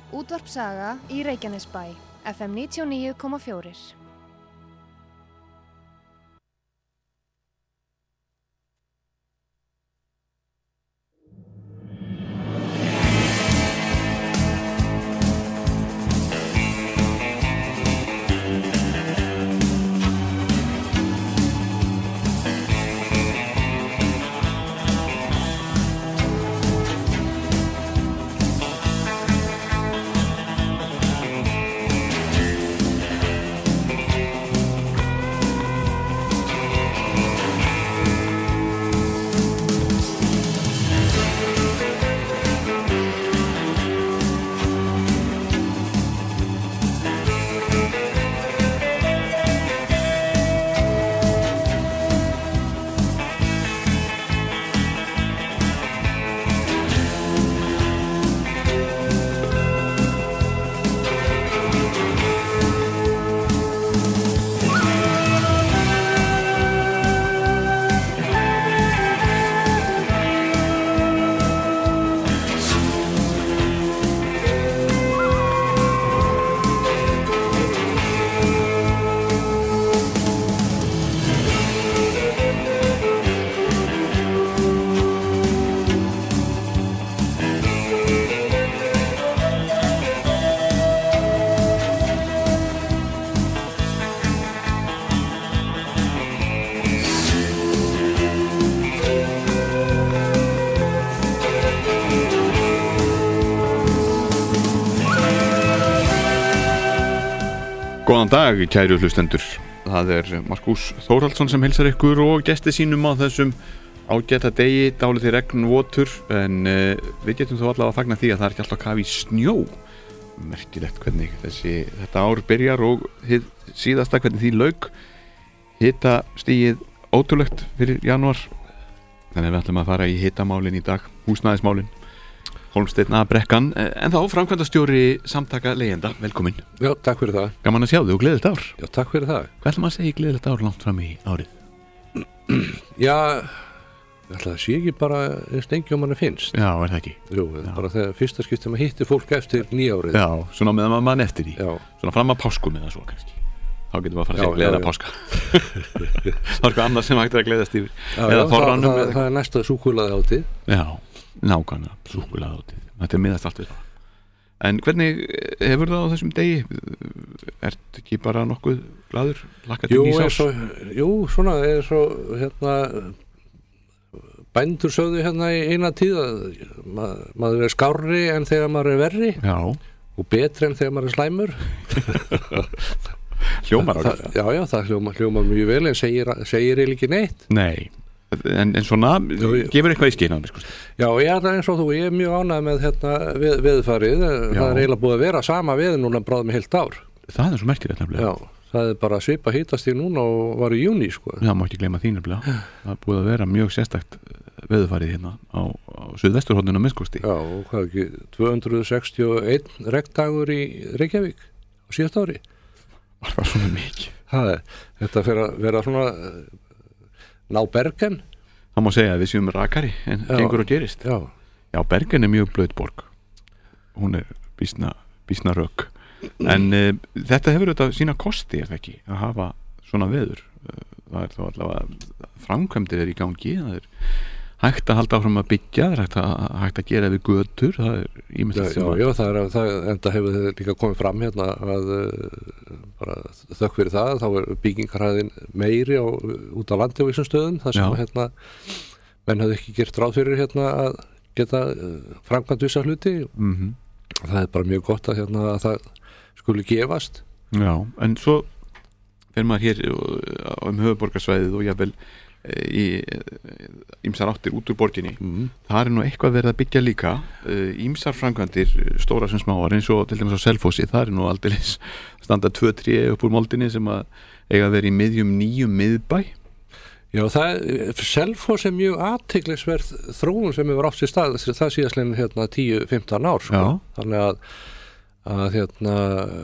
Útvarp Saga í Reykjanesbæ, FM 99,4. Góðan dag, kæru hlustendur. Það Markús Þórhaldsson sem heilsar ykkur og gesti sínum á þessum ágæta degi, dálítið regnvotur, en við getum þó allavega að fagna því að það ekki alltaf kafi í snjó. Merkilegt hvernig þetta ár byrjar og hið síðasta hvernig því lauk. Hitastigið ótrúlegt fyrir janúar. Þannig við ætlum að fara í hitamálin í dag, húsnæðismálin. Hólmsteinn Brekkan, en þá framkvæmdastjóri Samtaka leigjenda, velkomin. Já, takk fyrir það. Gaman að sjá þig og gleðilegt ár. Já, takk fyrir það. Hvað ætlum að segja gleðilegt ár langt fram í árið? Já, það sé ekki bara eins lengi og manni finnst. Já, það ekki? Jú, bara þegar fyrsta skipti maður hittir fólk eftir nýjárið. Já, svona meðan mann eftir í. Já. Svona fram að páskum eða svo kannski. Þá getum við að fara að segja gleðilega páska. Það eitthvað annað sem hægt að gleðast yfir. Eða þorranum. Það næsta súkkulaðihátíð. Já. Nákvæmlega, súkkulaðihátíð. Þetta miðast allt við það. En hvernig hefur það á þessum degi? Ert ekki bara nokkuð glaður? Hlakka til nýs árs? Jú, svona svo bændur sögðu í eina tíð að maður skárri en þegar maður verri. Já. Og betri en þegar maður slæmur. Hljómar ákveðlega. Já, það hljómar mjög vel en segir eiginlega ekki neitt. Nei. En svona, gefur eitthvað í skyn á mig sko. Já, ég er eins og þú, ég er mjög ánægð með veðurfarið. Það eiginlega búið að vera sama veður núna bráðum heilt ár. Það svo merkilegt nefnilega. Já, það bara svipa hitast í núna og var í júní sko. Já, má ekki gleyma því nefnilega. Það búið að vera mjög sérstakt veðurfarið hérna á suðvesturhorninu á minnskosti. Já, og hvað ekki, 261 regndagur í Reykjavík á síðast ári. Var það svona mikið? Þetta fer að vera svona ná Bergen. Það má segja að við séum rakari en gengur og gerist. Já, Bergen mjög blöð borg. Hún býsna rök. En þetta hefur auðvitað sína kosti, það ekki, að hafa svona veður. Það þá allavega framkvæmdir í gangi. Það hægt að halda áfram að byggja, það hægt að gera við götur, það ýmislegt sem Já, enda hefur þetta líka komið fram hérna að bara þökk fyrir það, þá byggingarhæðin meiri út á landi á vissum stöðum, þar sem menn hafði ekki gert ráð fyrir að geta framkvæmt vissa hluti. Það bara mjög gott að það skuli gefast. Já, en svo fer maður hér höfuðborgarsvæðið og jafnvel í ýmsar áttir út úr borginni. Það nú eitthvað verið að byggja líka ýmsar framkvæmdir, stóra sem smáar, eins og til dæmis á Selfossi, það nú aldeilis standa 2-3 upp úr moldinni sem að eiga að vera í miðjum nýjum miðbæ. Já, Selfoss mjög athyglisverð þróun sem hefur átt sér stað, það síðastlegin 10-15 ár sko. Þannig að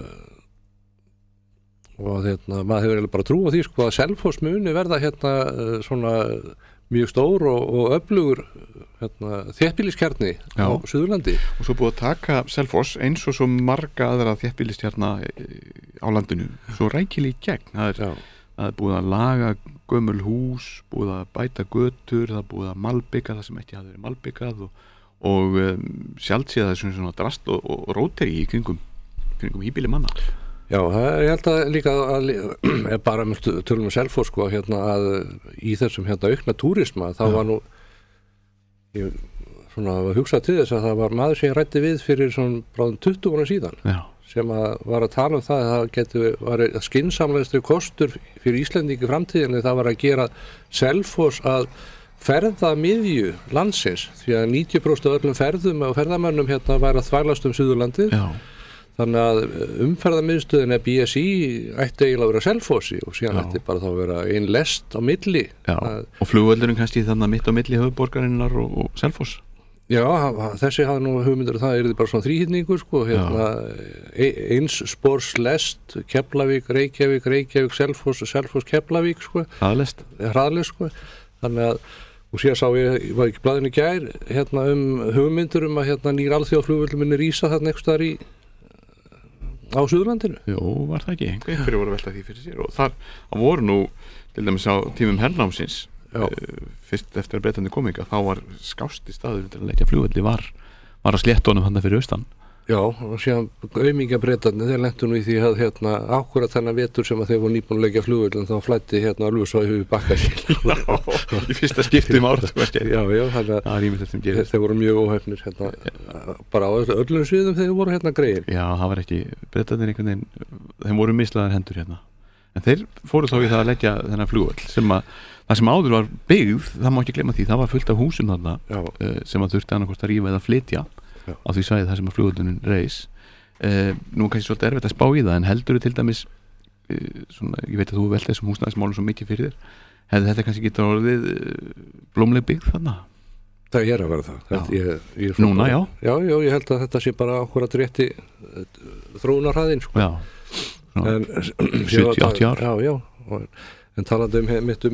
og maður hefur bara trú á því sko að Selfoss muni verða svona mjög stór og öflugur þéttbýliskjarni á Suðurlandi. Og svo búið að taka Selfoss eins og svo marga aðra þéttbýliskjarna á landinu svo rækilega í gegn. Það er búið að laga gömul hús, búið að bæta götur, það er búið að malbika það sem ekki hafði verið malbikað og sjálfsíða þessum svona drast og róteri í kringum híbýli manna. Já, ég held að líka að bara með tölum Selfoss sko, að í þessum aukna túrisma þá var nú ég svona hugsað til þess að það var maður sem ég ræddi við fyrir svona bráðum 20 ára síðan sem var að tala um það að það geti verið skynsamlegastri kostur fyrir Íslendingi framtíðinni það var að gera Selfoss að ferðamiðju landsins því að 90% af öllum ferðum og ferðamönnum væri að þvælast Suðurlandið. Þannig að umferðarmiðstöðin BSI ætti eiginlega að vera Selfossi og síðan ætti bara þá að vera ein lest á milli. Og flugvöllurinn kannski þannig mitt á milli höfuðborgarinnar og Selfoss. Já, þessi hafði nú hugmyndur það yrði bara svona þríhyrningur sko, eins spors lest, Keflavík, Reykjavík, Selfoss, Keflavík sko. Hraðlest sko. Þannig að og síðan sá ég var ekki blaðinu í gær hugmyndur að nýr alþjóðaflugvöllur minni rísa þarna einhvers staðar á Suðurlandinu. Jú, var það ekki. Einhverju voru að velta því fyrir sér og þar voru nú til dæmis á tímum hernámsins fyrst eftir að Bretarnir kom þá var skásti staður til að leggja flugvelli var að sléttunum þarna fyrir austan. Já, og síðan aumingja Bretarnir, þeir lentu nú í því að akkurat þennan vetur sem að þeir voru nýbúin að leggja flugvöllin þá flætti Ölfusá í Bakkasíl. Í fyrsta skipti ára Já, þannig að þeir voru mjög óhefnir bara á öllum sviðum þeir voru greiðir. Já, það var ekki Bretarnir einhvern veginn, þeim voru mislaðar hendur en þeir fóru þá í það að leggja þennan flugvöll það sem áður var byggð, það má ekki glemma því það var fullt af húsum þarna sem að þurfti annarkvort að rífa eða flytja á því svæði þar sem að flugvöllurinn reis nú kannski svolítið erfitt að spá í það en heldur til dæmis svona, ég veit að þú velt þessum húsnæðismálum svo mikið fyrir þér hefði þetta kannski getað orðið blómleg byggð þarna? Það að vera það Núna, já? Já, ég held að þetta sé bara akkurat rétti þróunarhraðinn sko. 70-80 ár Já, en talandi mitt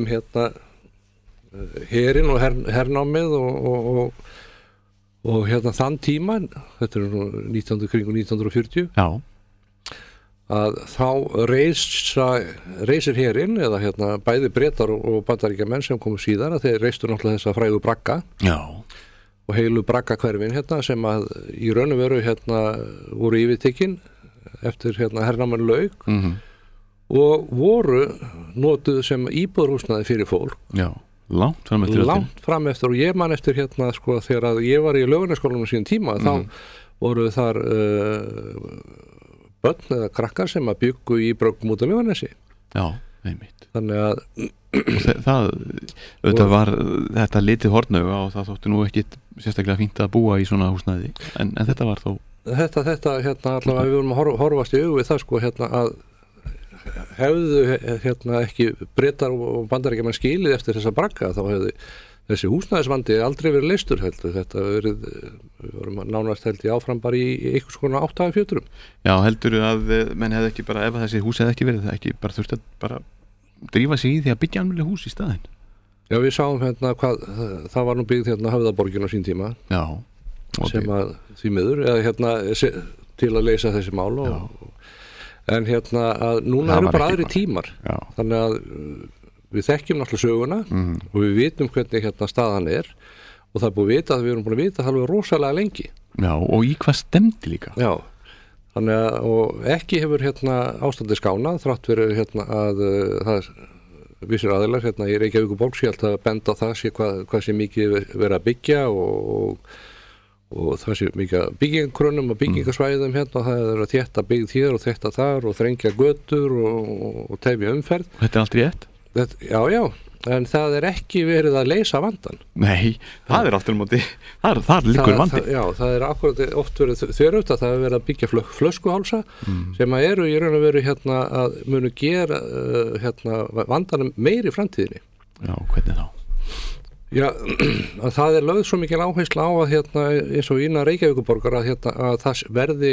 herinn og hernámið og þann tíma þetta nú kringu 1940 að þá reisir herinn eða bæði Bretar og Bandaríkjamenn sem komu síðar að þeir reistu náttúrulega þessa frægu bragga og heilu braggahverfin sem að í raun og veru voru yfirtekin eftir hernáman lauk og voru notuð sem íbúðarhúsnæði fyrir fólk. Já, langt fram eftir og ég man eftir sko þegar að ég var í Laugarnesskólanum síðan tíma þá voru þar börn eða krakkar sem að byggu í bröggum út á Laugarnesi. Já, einmitt. Þannig að auðvitað var þetta litið hornauga og það þótti nú ekki sérstaklega fínt að búa í svona húsnæði en þetta var þó Þetta allavega við vorum að horfast í augu við það sko að hefðu ekki Bretar og Bandaríkjamenn skilið eftir þessa bragga þá hefði þessi húsnæðisvandi aldrei verið leystur heldur þetta við vorum nánast held í áfram bara í einhvers konar 8 fjöturum. Já, heldur að menn hefði ekki bara ef þessi hús hefði ekki verið það ekki bara þurfti að bara drífa sig í því að byggja almennileg hús í staðinn. Já, við sáum hvað það var nú byggð Höfðaborgin á sín tíma. Já. Sem að því miður eða til að leysa þessi mál en að núna eru bara aðri tímar þannig að við þekkjum náttúrulega söguna og við vitum hvernig staðan er og það er búið að vita að við erum búin að vita það alveg rosalega lengi. Já, og í hvað stemdi líka. Já, þannig að og ekki hefur ástandið skánað þrátt verið að það vissir aðilar í Reykjavíkurborg sé alltaf að benda á það sé hvað sé mikið verið að byggja og það sé mikið byggingakrönnum og byggingasvæðum og það er að þétta byggð hér og þétta þar og þrengja götur og tefja umferð. Þetta er allt rétt? Já, en það er ekki verið að leysa vandan. Nei, það er aftur á móti, það liggur vandi. Já, það er akkurat oft verið þverögt að það er verið að byggja flöskuhálsa sem að eru í raun og veru að munu gera vandanum meiri í framtíðinni. Já, hvernig þá? Já, að það er lögð svo mikil áhersla á að eins og innan Reykjavíkurborgar að það verði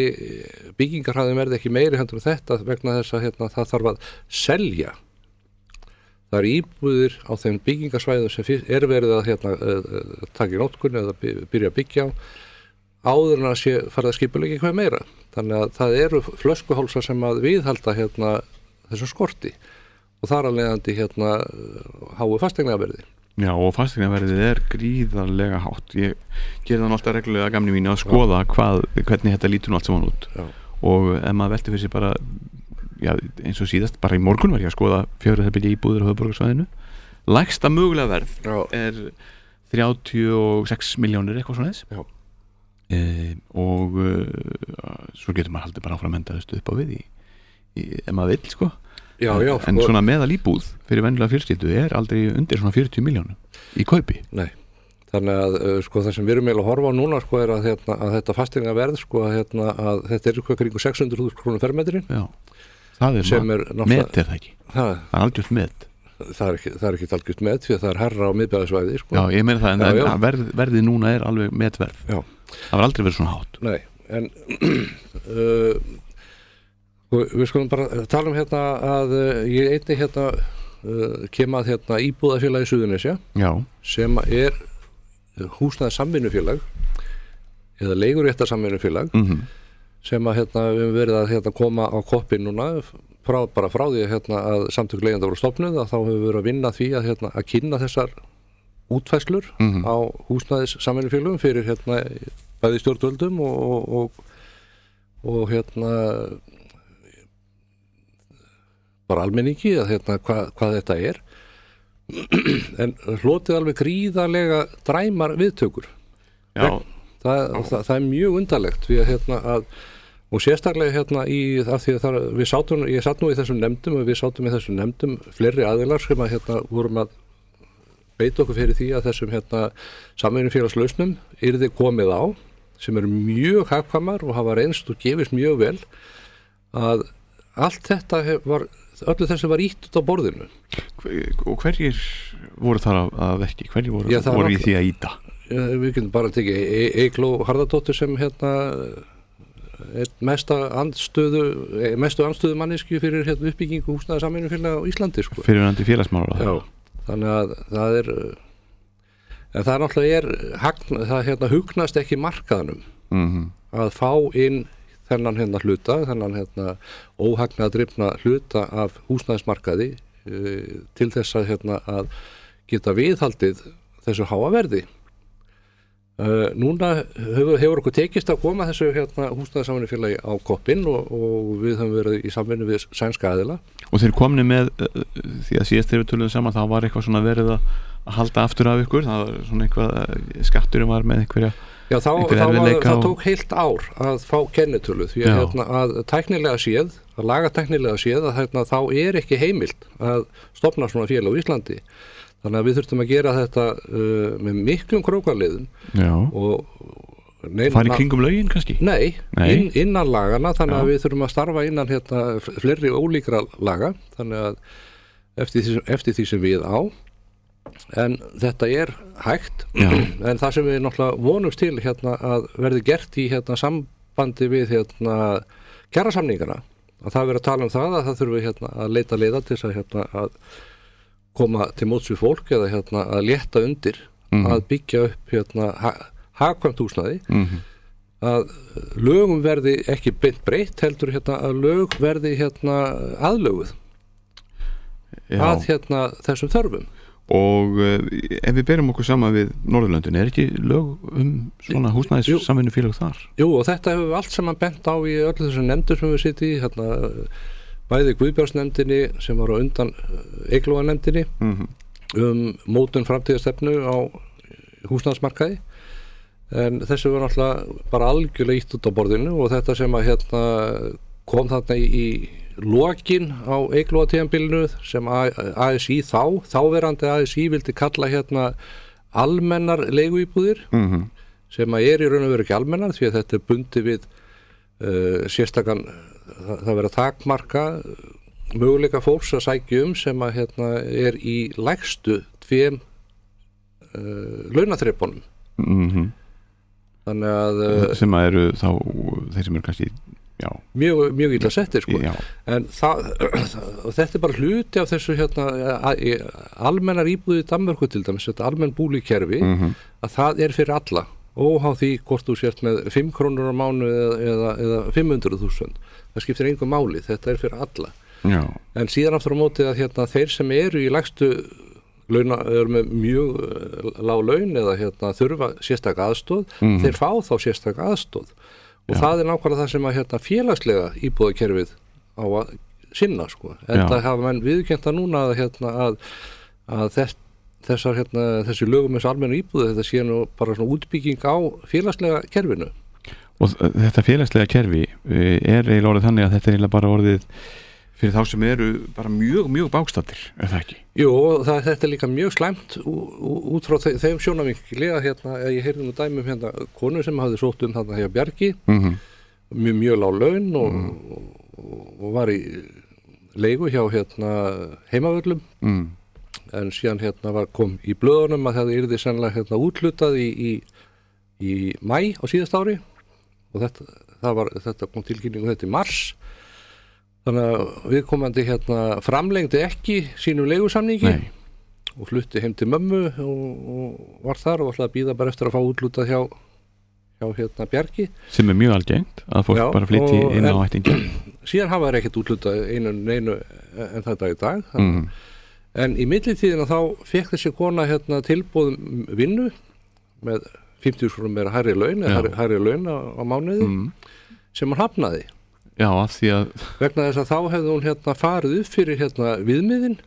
byggingarhraðin verði ekki meiri heldur þetta vegna þess að það þarf að selja það eru íbúðir á þeim byggingasvæðum sem verið að taka í notkun eða byrja að byggja á áður en að sé farið að skipuleggja eitthvað meira. Þannig að það eru flöskuhálsar sem að viðhalda þessum skorti og þar að leiðandi háu fasteignaverði. Já, og fasteignaverðið gríðarlega hátt. Ég gerði það alltaf reglulega gamni mínu að skoða hvernig þetta lítur nú allt saman út. Já. Og ef maður velti fyrir sig bara, já, eins og síðast, bara í morgun var ég að skoða 4 herbergja íbúðir á höfuðborgarsvæðinu. Lægsta mögulega verð 36 milljónir eitthvað svona þess. Já. Og svo getur maður haldið bara áfram endaðust upp á við ef maður vill, sko. Já, en svona meðal íbúð fyrir venjulega fjölskyldu aldrei undir svona 40 milljónum í kaupi. Nei, þannig að það sem við erum eiginlega að horfa á núna að þetta fasteignaverð að þetta eitthvað kringu 600.000 krónur fermetrin. Já, það met það ekki. Það algjört met. Það ekki algjört met því að það herra á miðbæðisvæði. Já, ég meina það, en verðið núna alveg metverð. Já. Það var aldrei verið svona hátt. Nei, en við skulum bara tala að ég einnig kem að íbúðafélagi Suðurnesja. Já. Sem húsnæðissamvinnufélag eða leiguréttarsamvinnufélag sem við höfum verið að koma á koppinn núna frá því að samtök leigjenda voru stofnuð, að þá höfum við verið að vinna því að kynna þessar útfærslur á húsnæðissamvinnufélagum fyrir bæði stjórnvöldum og bara almenningi hvað þetta en hlotið alveg gríðarlega dræmar viðtökur. Já. Það mjög undarlegt því að og sérstaklega af því að ég satt nú í þessum nefndum og við sátum í þessum nefndum fleiri aðilar sem vorum að beita okkur fyrir því að þessum samvinnufélagslausnum yrði komið á sem eru mjög hagkvæmar og hafa reynst og gefist mjög vel að allt þetta öllu þessu var ýtt út á borðinu. Og hverjir voru þar að ekki? Hverjir voru í því að ýta? Við getum bara tekið Eygló Harðardóttir sem mestu andstöðu mannesku fyrir uppbyggingu húsnæðissamvinnufélaga á Íslandi. Sko. Fyrrverandi félagsmálaráðherra. Já, þannig að það en það náttúrulega það hugnast ekki markaðnum að fá inn þennan hluta, þennan óhagnaðdrifna hluta af húsnæðismarkaði til þess að geta viðhaldið þessu háa verði. Núna hefur okkur tekist að koma þessu húsnæðissamvinnufélagi á koppinn og við höfum verið í samvinnu við sænska aðila. Og þeir komni með, því að síðast þegar við töluðum saman, þá var eitthvað svona verið að halda aftur af ykkur, það var svona eitthvað, skatturinn var með einhverja. Já, það tók heilt ár að fá kennitölu því að tæknilega séð, að lagatæknilega séð að þá ekki heimilt að stofna svona félag á Íslandi. Þannig að við þurftum að gera þetta með miklum krókaliðum og fara í kringum lögin kannski? Nei. Innan lagana, þannig að við þurfum að starfa innan fleiri ólíkra laga, þannig að eftir því sem við á. En þetta hægt, en það sem við náttúrulega vonumst til að verði gert í sambandi við kjarasamningana, að það verður að tala um það að það þurfi að leita leiða til þess að koma til móts við fólk eða að létta undir að byggja upp hagkvæmt húsnæði, að lögum verði ekki breytt heldur að lög verði aðlöguð að þessum þörfum. Og ef við berum okkur saman við Norðurlöndin, ekki lög svona húsnæðissamvinnufélag þar? Jú, og þetta hefur við allt saman bent á í öllu þessum nefndur sem við sittum í, bæði Guðbjörnsnefndinni sem var á undan Eyglóarnefndinni mótun framtíðarstefnu á húsnæðismarkaði, en þessu var náttúrulega bara algjörlega ýtt út á borðinu og þetta sem að kom þarna í lokin á Eyglóartímabilinu sem ASÍ þáverandi ASÍ vildi kalla almennar leiguíbúðir sem að í raun og veru ekki almennar því að þetta bundið við sérstakann, það verður að takmarka möguleika fólks að sækja sem að í lægstu 2 launaþrepunum. Þannig að sem að eru þá þeir sem eru kannski Já. Mjög illa settir sko. Já. En þetta bara hluti af þessu almennar íbúði í Danmörku til dæmis, þetta almenn búlíkerfi að það fyrir alla, óháð því hvort þú sért með 5 krónur á mánuði eða 500.000, það skiptir engu máli, þetta fyrir alla. Já. En síðan aftur á móti að þeir sem eru í lægstu launa, eru með mjög lág laun eða þurfa sérstaka aðstoð, þeir fá þá sérstaka aðstoð. Og það nákvæmlega það sem að félagslega íbúðakerfið á að sinna sko. En það hafa menn viðurkennt núna að þessi lögum eins og almennu íbúði, þetta sé nú bara svona útbygging á félagslega kerfinu. Og þetta félagslega kerfi eiginlega orðið þannig að þetta eiginlega bara orðið fyrir þá sem eru bara mjög bágstaddir, það ekki? Jú, þetta líka mjög slæmt út frá þeim sjónarvinkli að ég heyrði dæmum konu sem hafði sótt þarna hjá Bjargi, mjög lág laun og var í leigu hjá Heimavöllum, en síðan kom í blöðunum að það yrði sennilega úthlutað í maí á síðast ári og þetta kom tilkynningu þetta í mars. Þannig að viðkomandi framlengdi ekki sínum leigusamningi og flutti heim til mömmu og var þar og ætlaði að bíða bara eftir að fá útlutað hjá Bjargi. Sem mjög algengt að fólk bara flytti inn á ættingja. Síðan hafa þeir ekkert útlutað einu en þetta í dag. En í millitíðina þá fekk þessi kona tilboðum vinnu með 50.000 meira hærri laun á mánuði sem hann hafnaði. Já, af því að vegna þess að þá hefði hún farið upp fyrir viðmiðin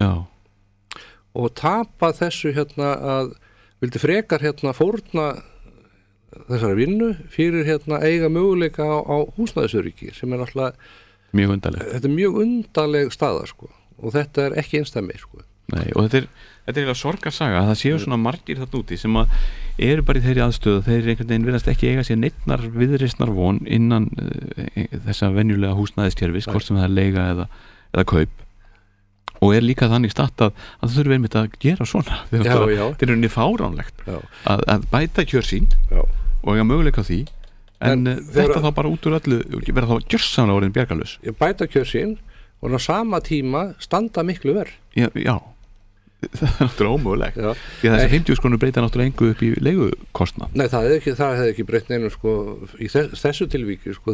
og tapað þessu að vildi frekar fórna þessari vinnu fyrir eiga möguleika á húsnæðisöryggi sem náttúrulega mjög undarleg. Þetta mjög undarleg staða sko og þetta ekki einsdæmi sko. Nei, og þetta eiginlega sorgarsaga að það séu svona margir þarna úti sem að eru bara í þeirri aðstöðu, þeir einhvern veginn virðast ekki eiga sér neittnar viðreisnar von innan þessa venjulega húsnæðiskerfis, hvort sem það leiga eða kaup og líka þannig statt að það þurfi einmitt að gera svona þetta unni fáránlegt að bæta kjör sín og eiga möguleika á því en þetta þá bara út úr öllu verða þá gjörsamlega orðin bjargarlaus. Bæta kjör sín og á sama tíma standa miklu verð. Já. Það náttúrulega ómögulegt því að þessi 50 krónur breyta náttúrulega engu upp í leigukostnað. Nei, það hefði ekki breytt neinu sko, í þessu tilvíki sko,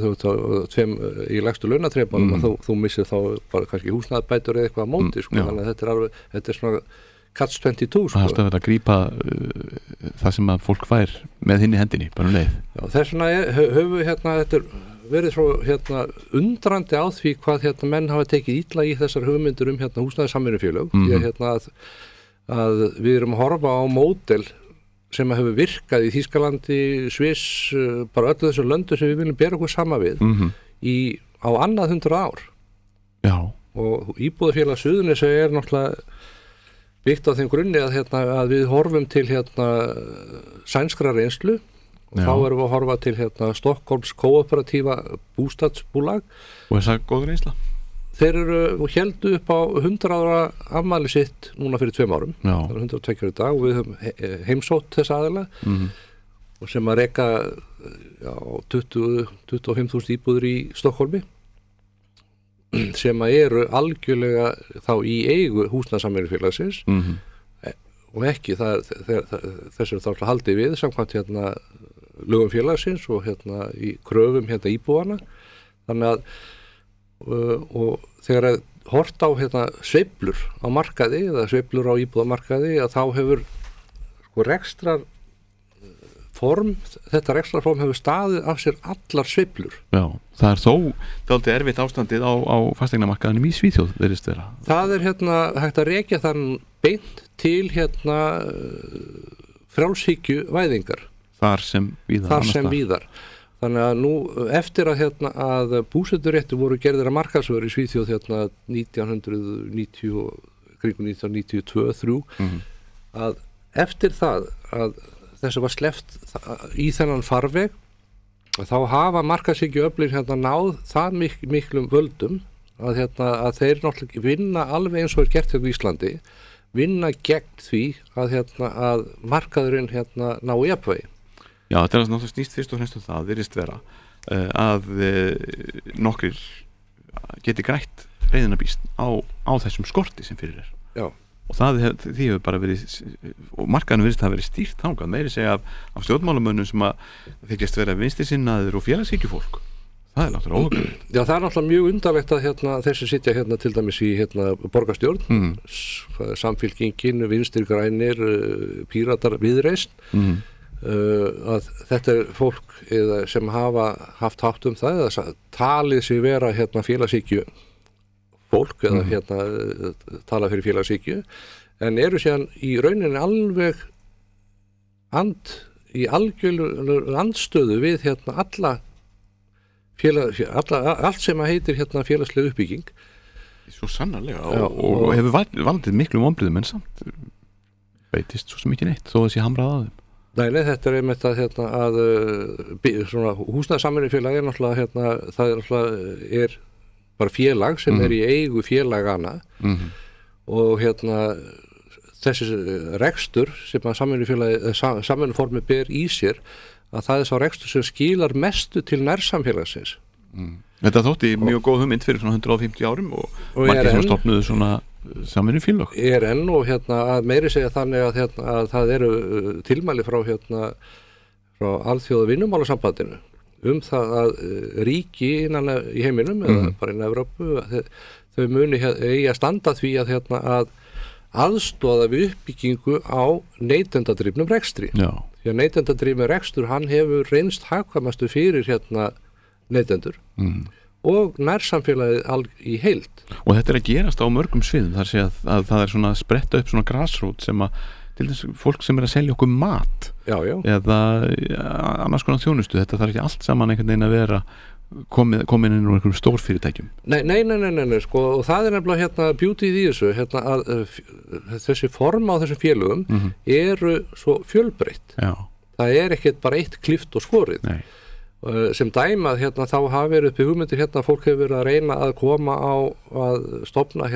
í lægstu launatrepanum að þú missir þá bara kannski húsnæðarbætur eða eitthvað á móti sko, þannig að þetta er svona catch 22 sko. Það er alltaf verið að grípa það sem að fólk fær með hinn í hendinni bara leið. Já, þess vegna höfum við þetta verið svo undrandi á því hvað menn hafa tekið illa í þessar hugmyndir húsnæðissamvinnufélög því að við erum að horfa á módel sem hefur virkað í Þýskalandi, Sviss, bara öllu þessum löndum sem við viljum bera okkur sama við á annað 100 ár. Já. Og íbúðafélag Suðurnesja náttúrulega byggt á þeim grunni að við horfum til sænskra reynslu og þá erum við að horfa til Stockholms kooperatíva bústadsbúlag og þess að góð reynsla þeir eru héldu upp á 100 ára afmæli sitt núna fyrir 2 árum það er 102 í dag og við höfum heimsótt þess aðila og sem að reka 25.000 íbúður í Stockholmi sem að eru algjörlega þá í eigu húsnæðissamvinnufélagsins og ekki þessu þá haldið við samkvæmt lögum félagsins og í kröfum íbúana þannig að og þegar hort á sveiflur á markaði eða sveiflur á íbúðamarkaði að þá hefur rekstrar þetta rekstrarform hefur staðið af sér allar sveiflur. Já, það er þó dálítið erfitt ástandið á fasteignamarkaðinum í Svíþjóð virðist vera. Það er hægt að rekja þann beint til frjálshyggju væðingar. Þar sem víðar. Þannig að nú eftir að búseturéttur voru gerðir að markaðsvöru í Svíþjóð 1990 kringum 1992-3 að eftir það að þessu var sleppt í þennan farveg þá hafa markaðshyggjuöflin náð það miklum völdum að þeir náttúrulega vinna alveg eins og er gert í Íslandi vinna gegn því að markaðurinn ná jafnvægi. Já, þetta er náttúrulega snýst fyrst og fremst það virðist vera að nokkrir geti grætt reiðinabísn á þessum skorti sem fyrir Já. Og því hefur bara verið, og markaðinu virðist það verið stýrt þangað, meiri segja af stjórnmálamönnum sem að þykjast vera vinstrisinnaðir og félagshyggjufólk. Það er náttúrulega óhugnanlegt. Já, það er náttúrulega mjög undarlegt að þessi sitja til dæmis í borgarstjórn, Samfylkingin, Vinstri grænir, Píratar, Viðreisn, að þetta er fólk sem hafa haft hátt það, eða talið sig vera félagshyggju fólk eða tala fyrir félagshyggju, en eru síðan í rauninni alveg í algjörlega andstöðu við allt sem að heitir félagsleg uppbygging. Svo sannarlega og hefur valdið miklu vonbrigðum en samt veitist svo mikið neitt þó þessi hamrað á þeim. Nei, þetta er einmitt að svona húsnæðissamvinnufélag er náttúrulega það er náttúrulega bara félag sem er í eigu félagana og þessi rekstur sem að samvinnuformi ber í sér, að það er sá rekstur sem skilar mestu til nærsamfélagsins. Þetta þótti mjög góð hugmynd fyrir svona 150 árum og margir sem stofnuðu svona samvinnufélag. Enn og að meiri segja þannig að það eru tilmæli frá alþjóða vinnumálasambandinu það að ríki innan í heiminum eða bara innan Evrópu þau muni eigi að standa því að aðstoða við uppbyggingu á neytendadrifnum rekstri. Já. Því að neytendadrifnum rekstur hann hefur reynst hagkvæmastu fyrir neytendur og nærsamfélagið í heild. Og þetta er að gerast á mörgum sviðum, þar sé að það er svona að spretta upp svona grassrút sem að til þess fólk sem er að selja okkur mat eða annars konar þjónustu, þetta þarf ekki allt saman einhvern veginn að vera komin inn úr einhverjum stórfyrirtækjum. Nei, sko, og það er nefnilega beauty í þessu, að þessi form á þessum félögum eru svo fjölbreytt. Já. Það er ekkert bara eitt klift og skorið. Nei. Sem dæmað þá hafa verið uppi hugmyndir fólk hefur verið að reyna að koma á að stofna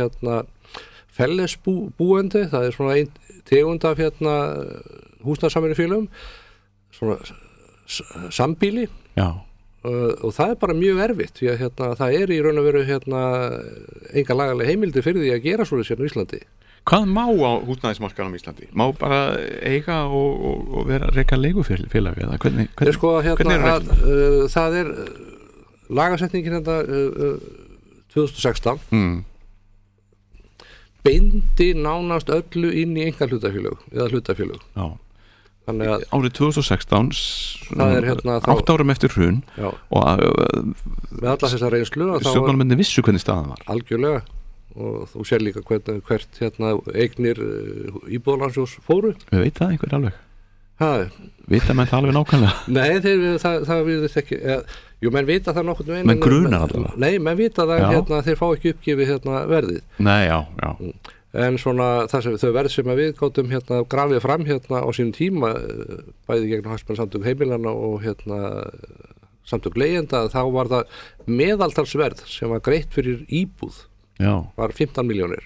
fellesbúendi, það er svona ein tegund af húsnæðissamvinnufélögum, svona sambýli. Já. Og það er bara mjög erfitt því að það er í raun og veru enga lagalega heimildir fyrir því að gera svoleiðis í Íslandi. Hvað má á húsnæðismarkaðnum í Íslandi? Má bara eiga og vera reka leigufélag eða hvernig það er lagasetningin 2016 beindi nánast öllu inn í einkahlutafélög eða hlutafélög. Já. Þannig að árið 2016 það er 8 árum eftir hrun og með alla þessa reynslu stjórnmálamenn vissu hvernig staðan var. Algjörlega. Og þú sér líka hvert eignir Íbúðalánasjóðs fóru. Við veit það einhver alveg. Vita menn það alveg nákvæmlega? Nei, það við ekki. Jú, menn vita það nokkuð menn grunar allavega. Nei, menn vita það þeir fá ekki uppgefið verðið. Nei, já. En svona þau verð sem við gátum grafið fram á sínum tíma bæði gegn hagsmunasamtök heimilana og samtök leigjenda, þá var það meðaltalsverð sem var greitt fyrir íbúð. Já. Var 15 milljónir.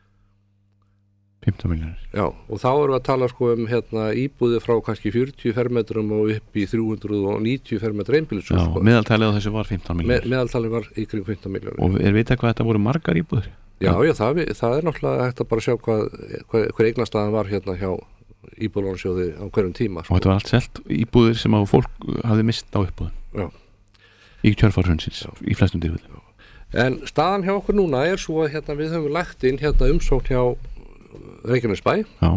15 milljónir. Já, og þá erum við að tala íbúði frá kannski 40 fermetrum og upp í 390 fermetra einbýlishús. Já, meðaltalið á þessu var 15 milljónir. Meðaltalið var í kring 15 milljónir. Og vitað hvað þetta voru margar íbúðir? Já, það er náttúrulega hægt að bara sjá hver eignastaðan var hjá Íbúðalánasjóði á hverjum tíma. Og þetta var allt selt íbúðir sem fólk hafði mist á uppbúðum. Já. Í kjölfar hrunsins, í flestum tilfellum. En staðan hjá okkur núna er svo að við höfum lagt inn umsókn hjá Reykjanesbæ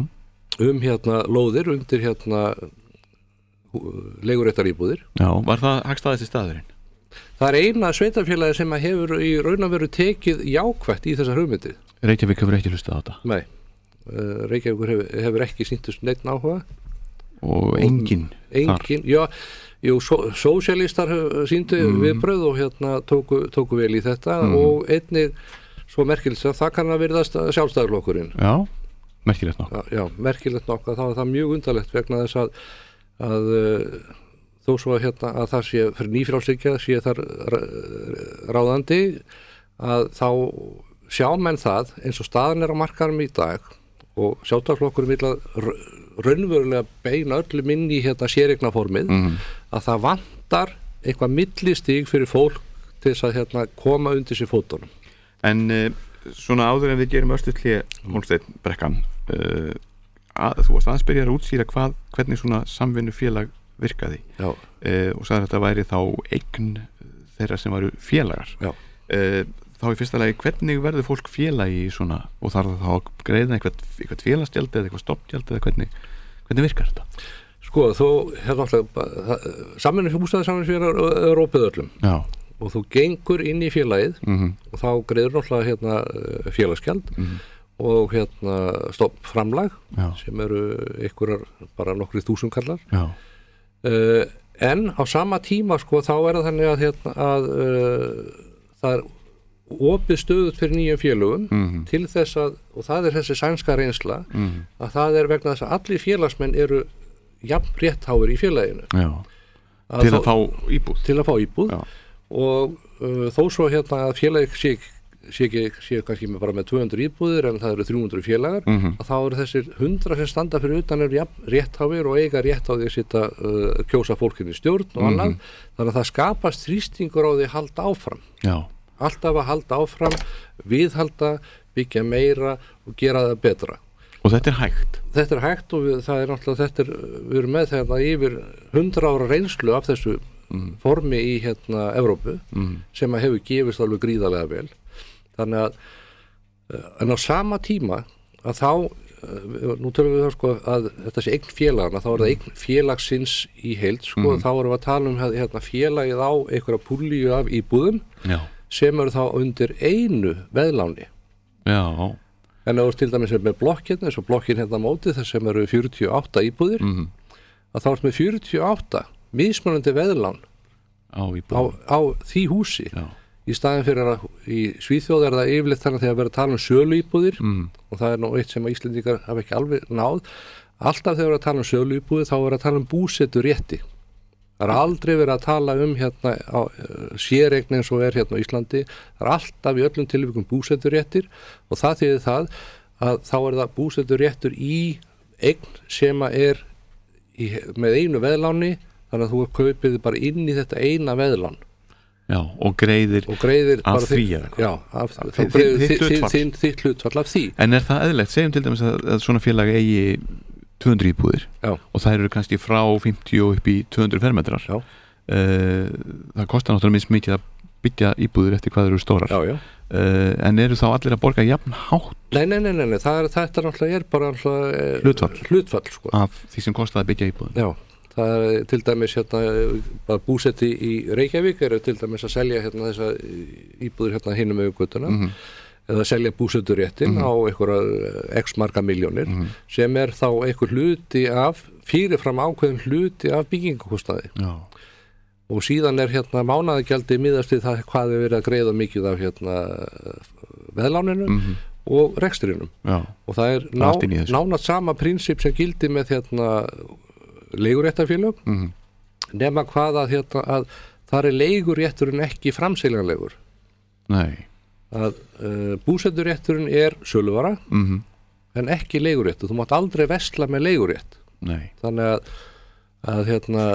lóðir undir leiguréttaríbúðir. Já, var það hagstæðasti staðurinn? Það er eina sveitarfélagi sem hefur í raun og veru tekið jákvætt í þessar hugmyndir. Reykjavík hefur ekki hlustað á þetta? Nei, Reykjavík hefur ekki sýntust neitt áhuga. Og enginn þar? Jú, sósíalistar sýndu viðbrögð og tóku vel í þetta og einnig svo merkilegt að það kann að virðast sjálfstæðarflokkurinn. Já, merkilegt nokkuð. Já, merkilegt nokkuð. Það var það mjög undarlegt vegna þess að þó svo að það sé fyrir nýfrjálshyggja sé þar ráðandi að þá sjá menn það eins og staðan er á markaðnum í dag og sjálfstæðarflokkurinn vill að raunverulega beina öllum inn í séreignaformið að það vantar eitthvað millistig fyrir fólk til þess að hérna koma undir sér fótunum. En svona áður en við gerum örstuðli Hólmsteinn Brekkan, þú varst aðeins byrjar að útskýra hvernig svona samvinnufélag virkaði. Já. Og sagði að þetta væri þá eign þeirra sem varu félagar. Já. Þá í fyrsta lagi, hvernig verður fólk félagi í svona, og þarf það þá að greiða eitthvað félagsgjald eða eitthvað stoppgjald eða hvernig virkar þetta? Sko, þú hérna samvinnufélag er opið öllum. Já. Og þú gengur inn í félagið og þá greiður náttúrulega hérna félagsgjald og hérna stoppframlag sem eru einhverjar bara nokkri þúsundkallar. En á sama tíma sko þá er það þannig að hérna það er opið stöðut fyrir nýjum félögum til þess að, og það er þessi sænska reynsla, að það er vegna þess að allir félagsmenn eru jafn réttháir í félaginu. Til að fá íbúð. Til að fá íbúð. Og þó svo hérna að félagi sé kannski bara með 200 íbúðir en það eru 300 félagar að þá eru þessir 100 sem standa fyrir utan eru réttháir og eiga rétt á því að sitja kjósa fólkinni stjórn og annað, þannig að það skapast þrýstingur á því að halda áfram. Já. Alltaf að halda áfram, viðhalda, byggja meira og gera það betra. Og þetta er hægt? Þetta er hægt og það er náttúrulega við erum með þegar yfir 100 ára reynslu af þessu formi í hérna Evrópu sem að hefur gefist alveg gríðarlega vel. Þannig að en á sama tíma að þá nú tölum við þá sko að þetta sé eign félagana, þá er það eign félagsins í heild sko, þá erum við að tala hérna félagið á einhverja púlíu af íbúðum sem eru þá undir einu veðláni. Já. En það er til dæmis með blokkinn, eins og blokkin hérna á móti þess sem eru 48 íbúðir að þá er með 48 mismunandi veðlán á því húsi. Já. Í staðin fyrir að í Svíþjóð er það yfirleitt þannig að þegar verið að tala um sölu íbúðir og það er nú eitt sem að Íslendingar hafa ekki alveg náð. Alltaf þegar verið að tala um sölu íbúðir þá verið að tala um búseturétti. Það er aldrei verið að tala um hérna á séreign eins og er hérna á Íslandi. Það er alltaf í öllum tilvikum búseturéttir og það þýðir það að þá er það búseturéttur í eign sem að er með einu veðláni, þannig að þú kaupir bara inn í þetta eina veðlán. Já, og greiðir af því. Já, þá greiðir þitt hlutfall af því. En er það eðlilegt? Segjum til dæmis að svona félag eigi 200 íbúðir og það eru kannski frá 50 upp í 200 fermetrar. Það kostar náttúrulega minnst mikið að byggja íbúðir eftir hvað eru stórar. En eru þá allir að borga jafn hátt? Nei, þetta náttúrulega er bara hlutfall sko. Af því sem kostaði að byggja íbúðin. Já. Það er til dæmis hérna búsetti í Reykjavík eru til dæmis að selja hérna þessa íbúðir hérna hinum með göttuna eða selja búsetturéttin á einhverja x marga milljónir sem er þá einhver hluti af fyrirfram ákveðin hluti af byggingakostnaði. Já. Og síðan er hérna mánaðargjaldi miðast við það hvað er verið að greiða mikið af hérna veðláninu og rekstrinum. Já. Og það er nánast sama prinsip sem gildi með hérna leiguréttarfélög nema hvað að hérna að þar er leigurétturinn ekki framseljanlegur. Nei. Að búseturétturinn er söluvara en ekki leiguréttur. Þú mátt aldrei versla með leigurétt. Nei. Þannig að hérna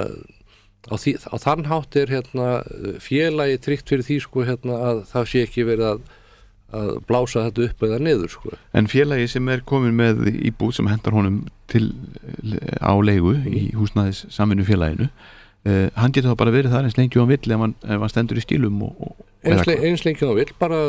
á þann hátt er hérna félagi tryggt fyrir því sko hérna að það sé ekki verið að blása þetta upp eða niður sko. En félagi sem er komin með íbúð sem hendar honum á leigu í húsnæðis samvinnufélaginu, hann getur þá bara verið þar eins lengi og hann vill ef hann stendur í skilum eins lengi og hann vill bara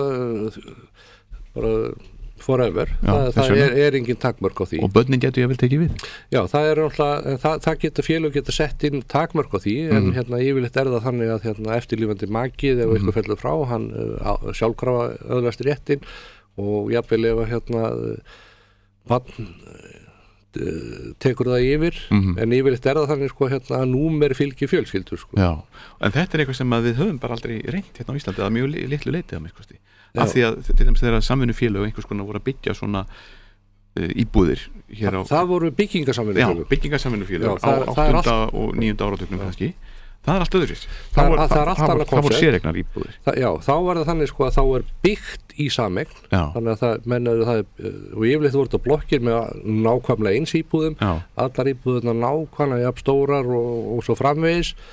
forever. Það er engin takmörk á því. Og börnin getur ég vel tekið við? Já, það getur félög geta sett inn takmörk á því en hérna yfirleitt er það þannig að hérna, eftirlífandi makið ef eitthvað fellur frá, hann sjálfkrafa öðlast réttin og jafnvel ef að hérna barn tekur það yfir en yfirleitt er það þannig sko hérna að númer fylgir fjölskyldur sko. Já, en þetta er eitthvað sem við höfum bara aldrei reynt hérna á Íslandi að mjög litlu leiti að mér af því að til dæmis þegar samvinnufélög einhvers konar voru að byggja svona íbúðir hér á... Það voru byggingarsamvinnufélög. Já, byggingarsamvinnufélög á 8. og 9. áratögnum kannski. Það er allt öðruvísi. Það voru séreignar íbúðir. Já, þá var það þannig sko að þá er byggt í sameign. Þannig að það mennaðu það og yfirleitt voru þetta blokkir með nákvæmlega eins íbúðum. Allar íbúðurnar nákvæmlega jafn stórar og svo framvegis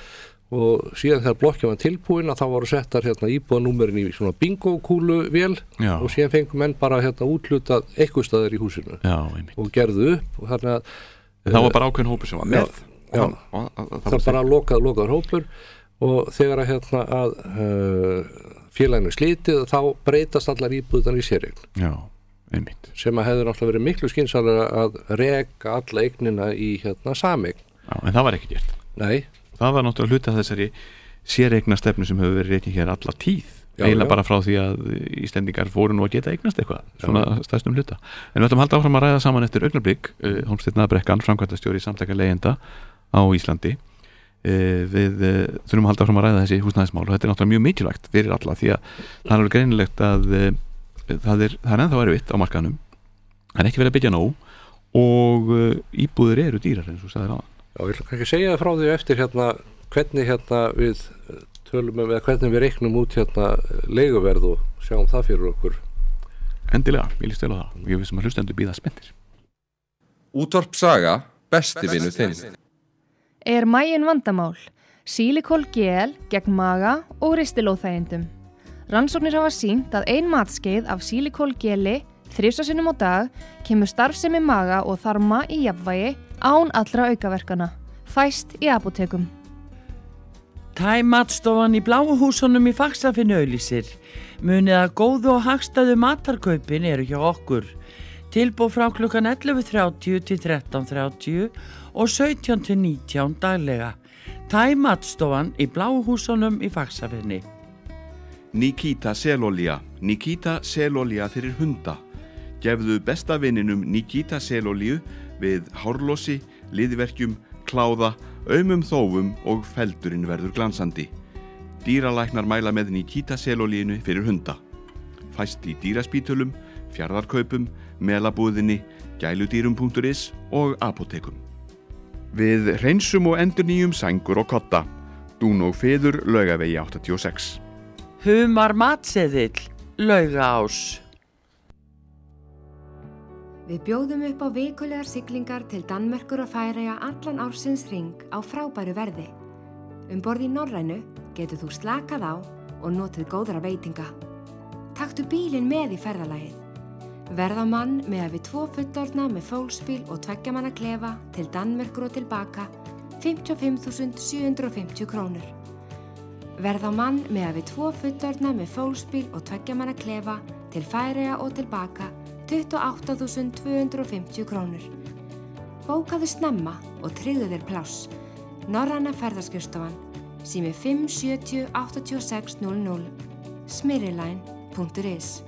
og síðan þegar blokkja var tilbúin að þá voru settar hérna íbúðanúmerin í svona bingo-kúlu vél og síðan fengum menn bara hérna útlutað eitthvað staðar í húsinu og gerðu upp og þannig að það var bara ákveðin hópur sem var með það var bara lokaður hópur og þegar að hérna að félaginu slítið þá breytast allar íbúðan í séreign sem að hefði náttúrulega verið miklu skynsamlega að reka alla eignina í hérna sameign en það var ekki gert. Nei. Það var náttúrulega hluti af þessari séreignastefnu sem hefur verið reikin hér alla tíð eiginlega bara frá því að Íslendingar fóru nú að geta eignast eitthvað svona stærstum hluta. En við ætlum að halda áfram að ræða saman eftir augnablik. Hólmsteinn Brekkan, framkvæmdastjóri Samtaka leigjenda á Íslandi. Við þurfum að halda áfram að ræða þessi húsnæðismál og þetta er náttúrulega mjög mikilvægt fyrir alla því að það er alveg greinilegt að það er ennþá erfitt á markaðnum. Það er ekki verið að byggja nóg og íbúðir eru dýrar eins og sagðir áðan. Já, ég vil ekki segja frá því eftir hérna hvernig hérna við tölum eða hvernig við reiknum út hérna leiguverð og sjáum það fyrir okkur. Endilega, ég líst vel á það og ég vissum að hlustendur bíða spenntir. Útvarp Saga, besti vinur þinn. Er maginn vandamál? Silikol gel gegn maga og ristilóþægindum. Rannsóknir hafa sýnt að ein matskeið af silikol geli 3 sinnum á dag kemur starfsemi maga og þarma í jafnvægi án allra aukaverkana. Fæst í apótekum. Matstofan í Bláu húsunum í Faxafinn auglýsir. Munið að góðu og hagstæðu matarkaupin eru hjá okkur. Tilboð frá klukkan 11:30 til 13:30 og 17 til 19 daglega. Matstofan í Bláu húsunum í Faxafinni. Nikita selolía. Nikita selolía fyrir hunda. Gefðu besta vininum Nikita selolíu við hárlosi, liðverkjum, kláða, aumum þófum og feldurinn verður glansandi. Dýralæknar mæla með Nikita selolíinu fyrir hunda. Fæst í dýraspítölum, fjarðarkaupum, melabúðinni, gæludýrum.is og apótekum. Við hreinsum og endurnýjum sængur og kotta. Dún og feður Laugavegi 86. Humar matseðill, Laugaás. Við bjóðum upp á vikulegar siglingar til Danmerkur og Færeyja allan ársins hring á frábæru verði. Borð í Norrænu getur þú slakað á og notið góðra veitinga. Taktu bílinn með í ferðalagið. Verð á mann með við 2 fullorðna með fólksbíl og 2 manna klefa til Danmerkur og tilbaka 55.750 krónur. Verð á mann með við 2 fullorðna með fólksbíl og 2 manna klefa til Færeyja og tilbaka 28.250 krónur. Bókaðu snemma og tryggðu þér pláss. Norræna ferðaskrifstofan, sími 570 86 00, smyrriline.is.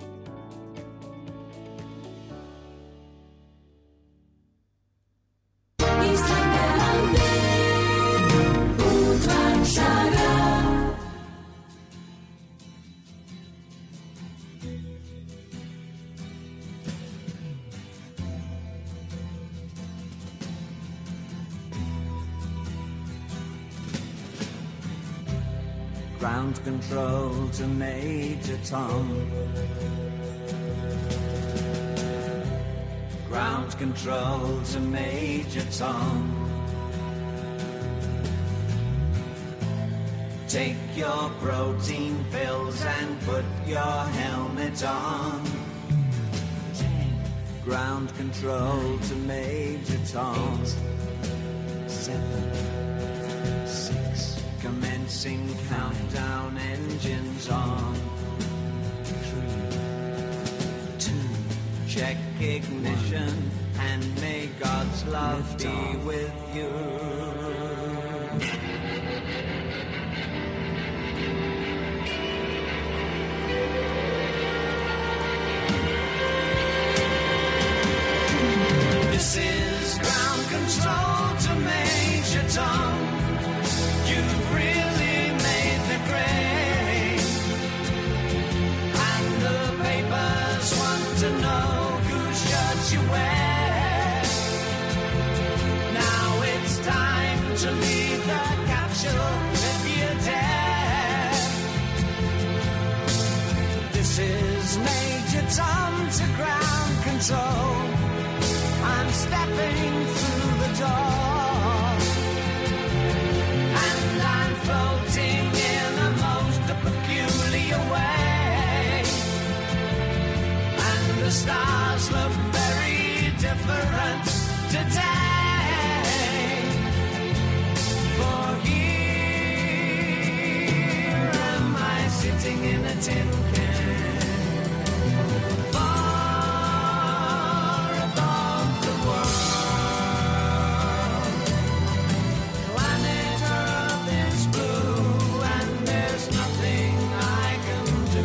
Ground control to Major Tom. Ground control to Major Tom. Take your protein pills and put your helmet on. 10. Ground control to Major Tom. 7. 6. Commencing countdown, engines on. 3, 2, check ignition, and may God's love be with you. This is ground control to Major Tom. You've really made the grade, and the papers want to know whose shirts you wear. Now it's time to leave the capsule if you dare. This is Major Tom to ground control. I'm stepping through the door, and I'm floating tin can. Far above the world, planet Earth is blue, and there's nothing I can do.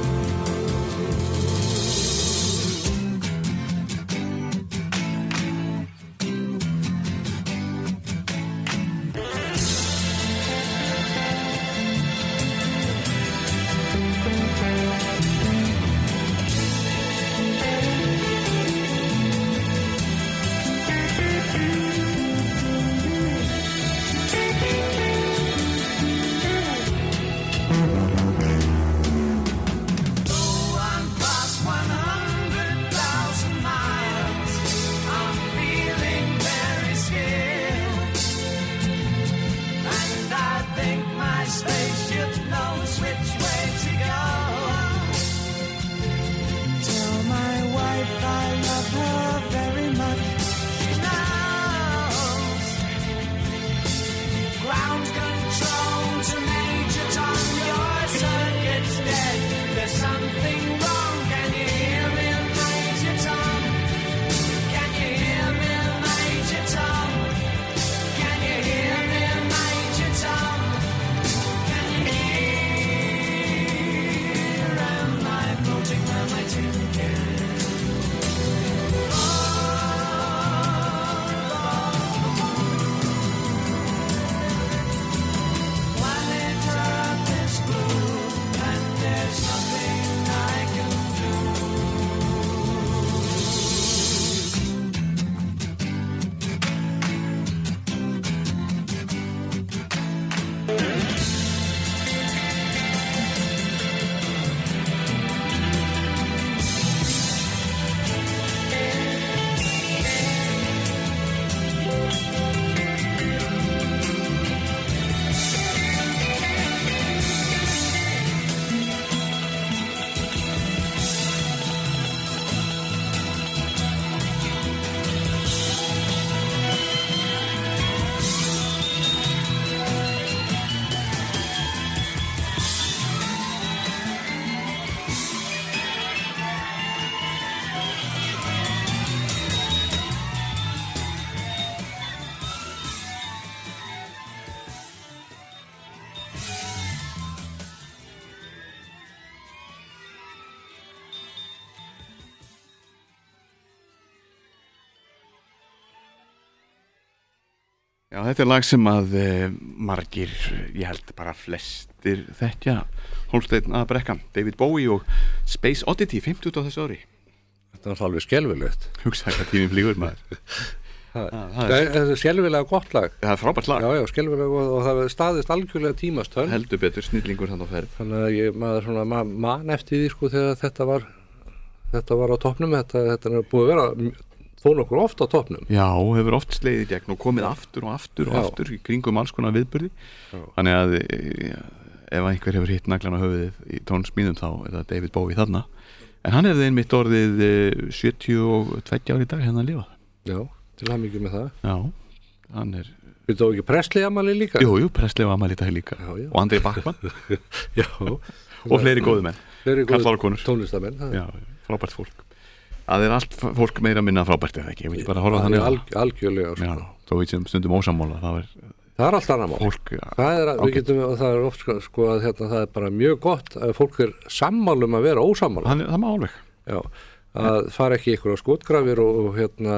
Já, þetta lag sem að margir, ég held bara flestir þekkja, Hólmsteinn að Brekkan, David Bowie og Space Oddity, 50 á þessu ári. Þetta var alveg skelfilegt. Hugsa hvað tíminn flýgur maður. Það er skelfilega gott lag. Það er frábært lag. Já, skelfilega og það staðist algjörlega tímastönn. Heldur betur, snillingur hann á ferð. Þannig að maður svona man eftir því sko þegar þetta var á toppnum, þetta er búið að vera þó nokkur oft á toppnum. Já, hefur oft slegið í gegn og komið aftur og aftur og aftur í kringum alls konar viðburði. Þannig að ef einhver hefur hitt naglan á höfuðið í tónsmíðum þá er það David Bowie þarna. En hann hefði einmitt orðið 72 ári í dag hérna að lifa. Já, til hamingju með það. Já, hann er... Við tók ekki Presley afmæli líka? Jú, Presley var afmæli í dag líka. Já. Og Andri Bachmann. Já. Og fleiri góðu menn. Fleiri góðu tónlistamenn. Já, frábært fólk. Það er allt fólk meira minna frábært eða ekki, ég vil bara horfa þannig algjörlega sko. Já, þó við sem stundum ósammála það er allt annað mál fólk, það er oft sko að það er bara mjög gott að fólk er sammálum að vera ósammála það má alveg já, að fara ekki ykkur á skotgrafir og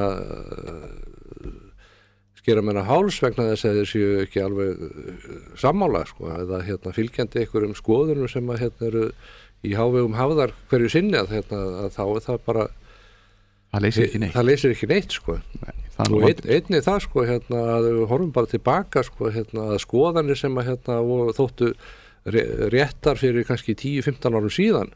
skera menna háls vegna þess að þeir séu ekki alveg sammála sko, eða fylgjandi ykkur skoðunum sem að eru í hávegum hafðar hverju sinni að þá er það bara það leysir ekki neitt sko. Nei, og einnig það sko að við horfum bara tilbaka sko að skoðanir sem að þóttu réttar fyrir kannski 10-15 árum síðan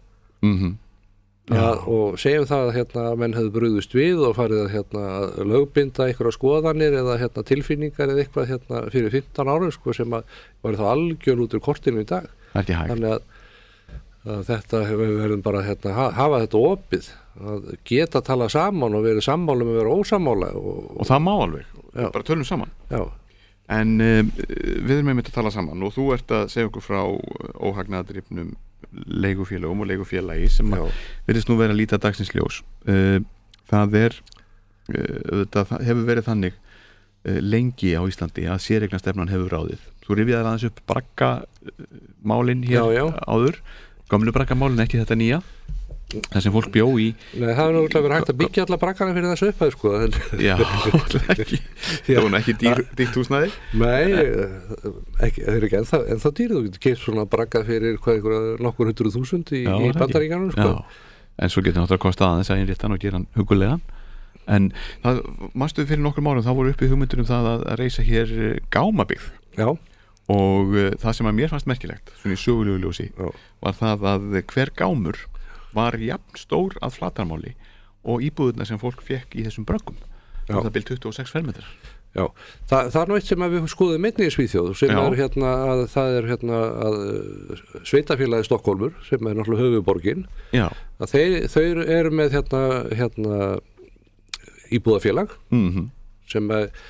og segjum það að menn hefðu brugðist við og farið að lögbinda einhverja skoðanir eða tilfinningar eða eitthvað fyrir 15 árum sko sem að var þá algjör út úr kortinu í dag. Það er ekki hægt. Þannig að þetta við verðum bara hafa þetta opið að geta að tala saman og verið sammála með að vera ósammála og það má alveg, bara tölum saman en við erum einmitt að tala saman og þú ert að segja okkur frá óhagnaðardrifnum leigufélögum og leigufélagi sem virðist nú vera að líta dagsins ljós. Það hefur verið þannig lengi á Íslandi að séreignarstefnan hefur ráðið. Þú rifjaði aðeins upp braggamálin hér áður, gömlu braggamálin, ekki þetta nýja, það sem fólk bjó í. Nei, það er náttúrulega verið hægt að byggja alla braggana fyrir þessu upphæð, sko. Já, ekki. Það var ekki dýrt húsnæði? Nei, það er ekki ennþá dýr. Þú getur keypt svona bragga fyrir nokkur 100.000 í Bandaríkjanum, sko. Já, en svo getur náttúrulega kostað aðeins að innrétta hann og gera hann hugulegan. En það, manstu fyrir nokkur árum, þá voru uppi hugmyndir um það að reisa hér gámabyggð. Já. Og það sem að mér fannst merkilegt, svona í sögulegu ljósi, var það að hver gámur var jafn stór að flatarmáli og íbúðuna sem fólk fekk í þessum bröggum. Það byrð 26 fermetrar. Já, það er nú eitt sem við skoðum einnig í Svíþjóð sem er að það er að sveitafélagi Stokkólmur sem er náttúrulega höfuðborgin. Já. Að þau eru með íbúðafélag sem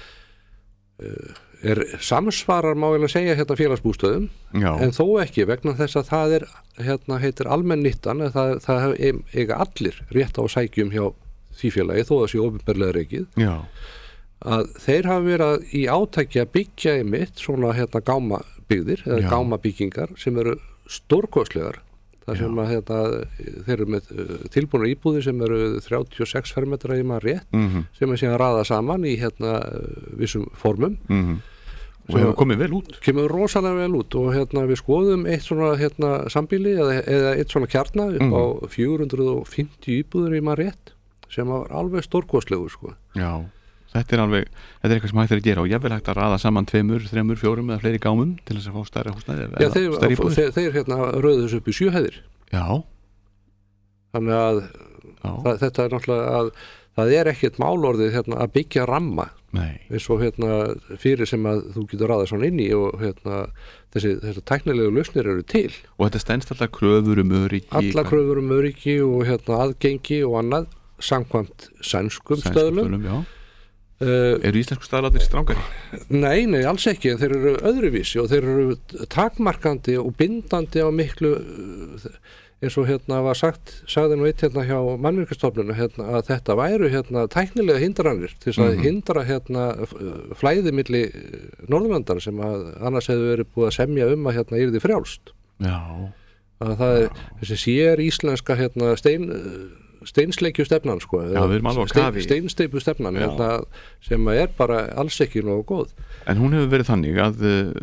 er samsvarar má ég að segja félagsbústöðum. Já. En þó ekki vegna þess að það er heitir almenn nýttan, það eiga allir rétt á að sækjum hjá því félagi þó að sé opinberlega rekið. Já. Að þeir hafa verið í átaki að byggja einmitt svona gámabyggðir eða gámabyggingar sem eru stórkostlegar. Það sem að þeir eru með tilbúnar íbúðir sem eru 36 fermetra í maður rétt sem er síðan raða saman í vissum formum. Og hefur komið vel út. Kemur rosalega vel út og við skoðum eitt svona sambýli eða eitt svona kjarna upp á 450 íbúðir í maður rétt sem var alveg stórkostlegur, sko. Já, þetta er eitthvað sem hægt er að gera og jafnvel hægt að raða saman 2, 3, 4 eða fleiri gámum til þess að fá stærra húsnæði. Já, þeir röðu þessu upp í 7 hæðir. Já. Þannig að þetta er náttúrulega að það er ekkert málorðið að byggja ramma. Nei. Eins og fyrir sem að þú getur raðað svona inn í og þessi tæknilegu lausnir eru til. Og þetta stenst alltaf kröfur öryggi. Allar kröfur öryggi og aðgengi og annað samkvæmt sænskum stöðlum. Já. Eru íslensku staðlarnir strangari? Nei, alls ekki, en þeir eru öðruvísi og þeir eru takmarkandi og bindandi á miklu, eins og var sagði nú eitt hjá Mannvirkjastofnun að þetta væru tæknilega hindranir til þess að hindra flæði milli Norðurlandar sem að annars hefur verið búið að semja að yrði frjálst. Já. Að það er þessi sér íslenska steinsleikju stefnan, sko. Já, við erum alveg á kafi. Steinsteipu stefnan sem er bara alls ekki nógu góð. En hún hefur verið þannig að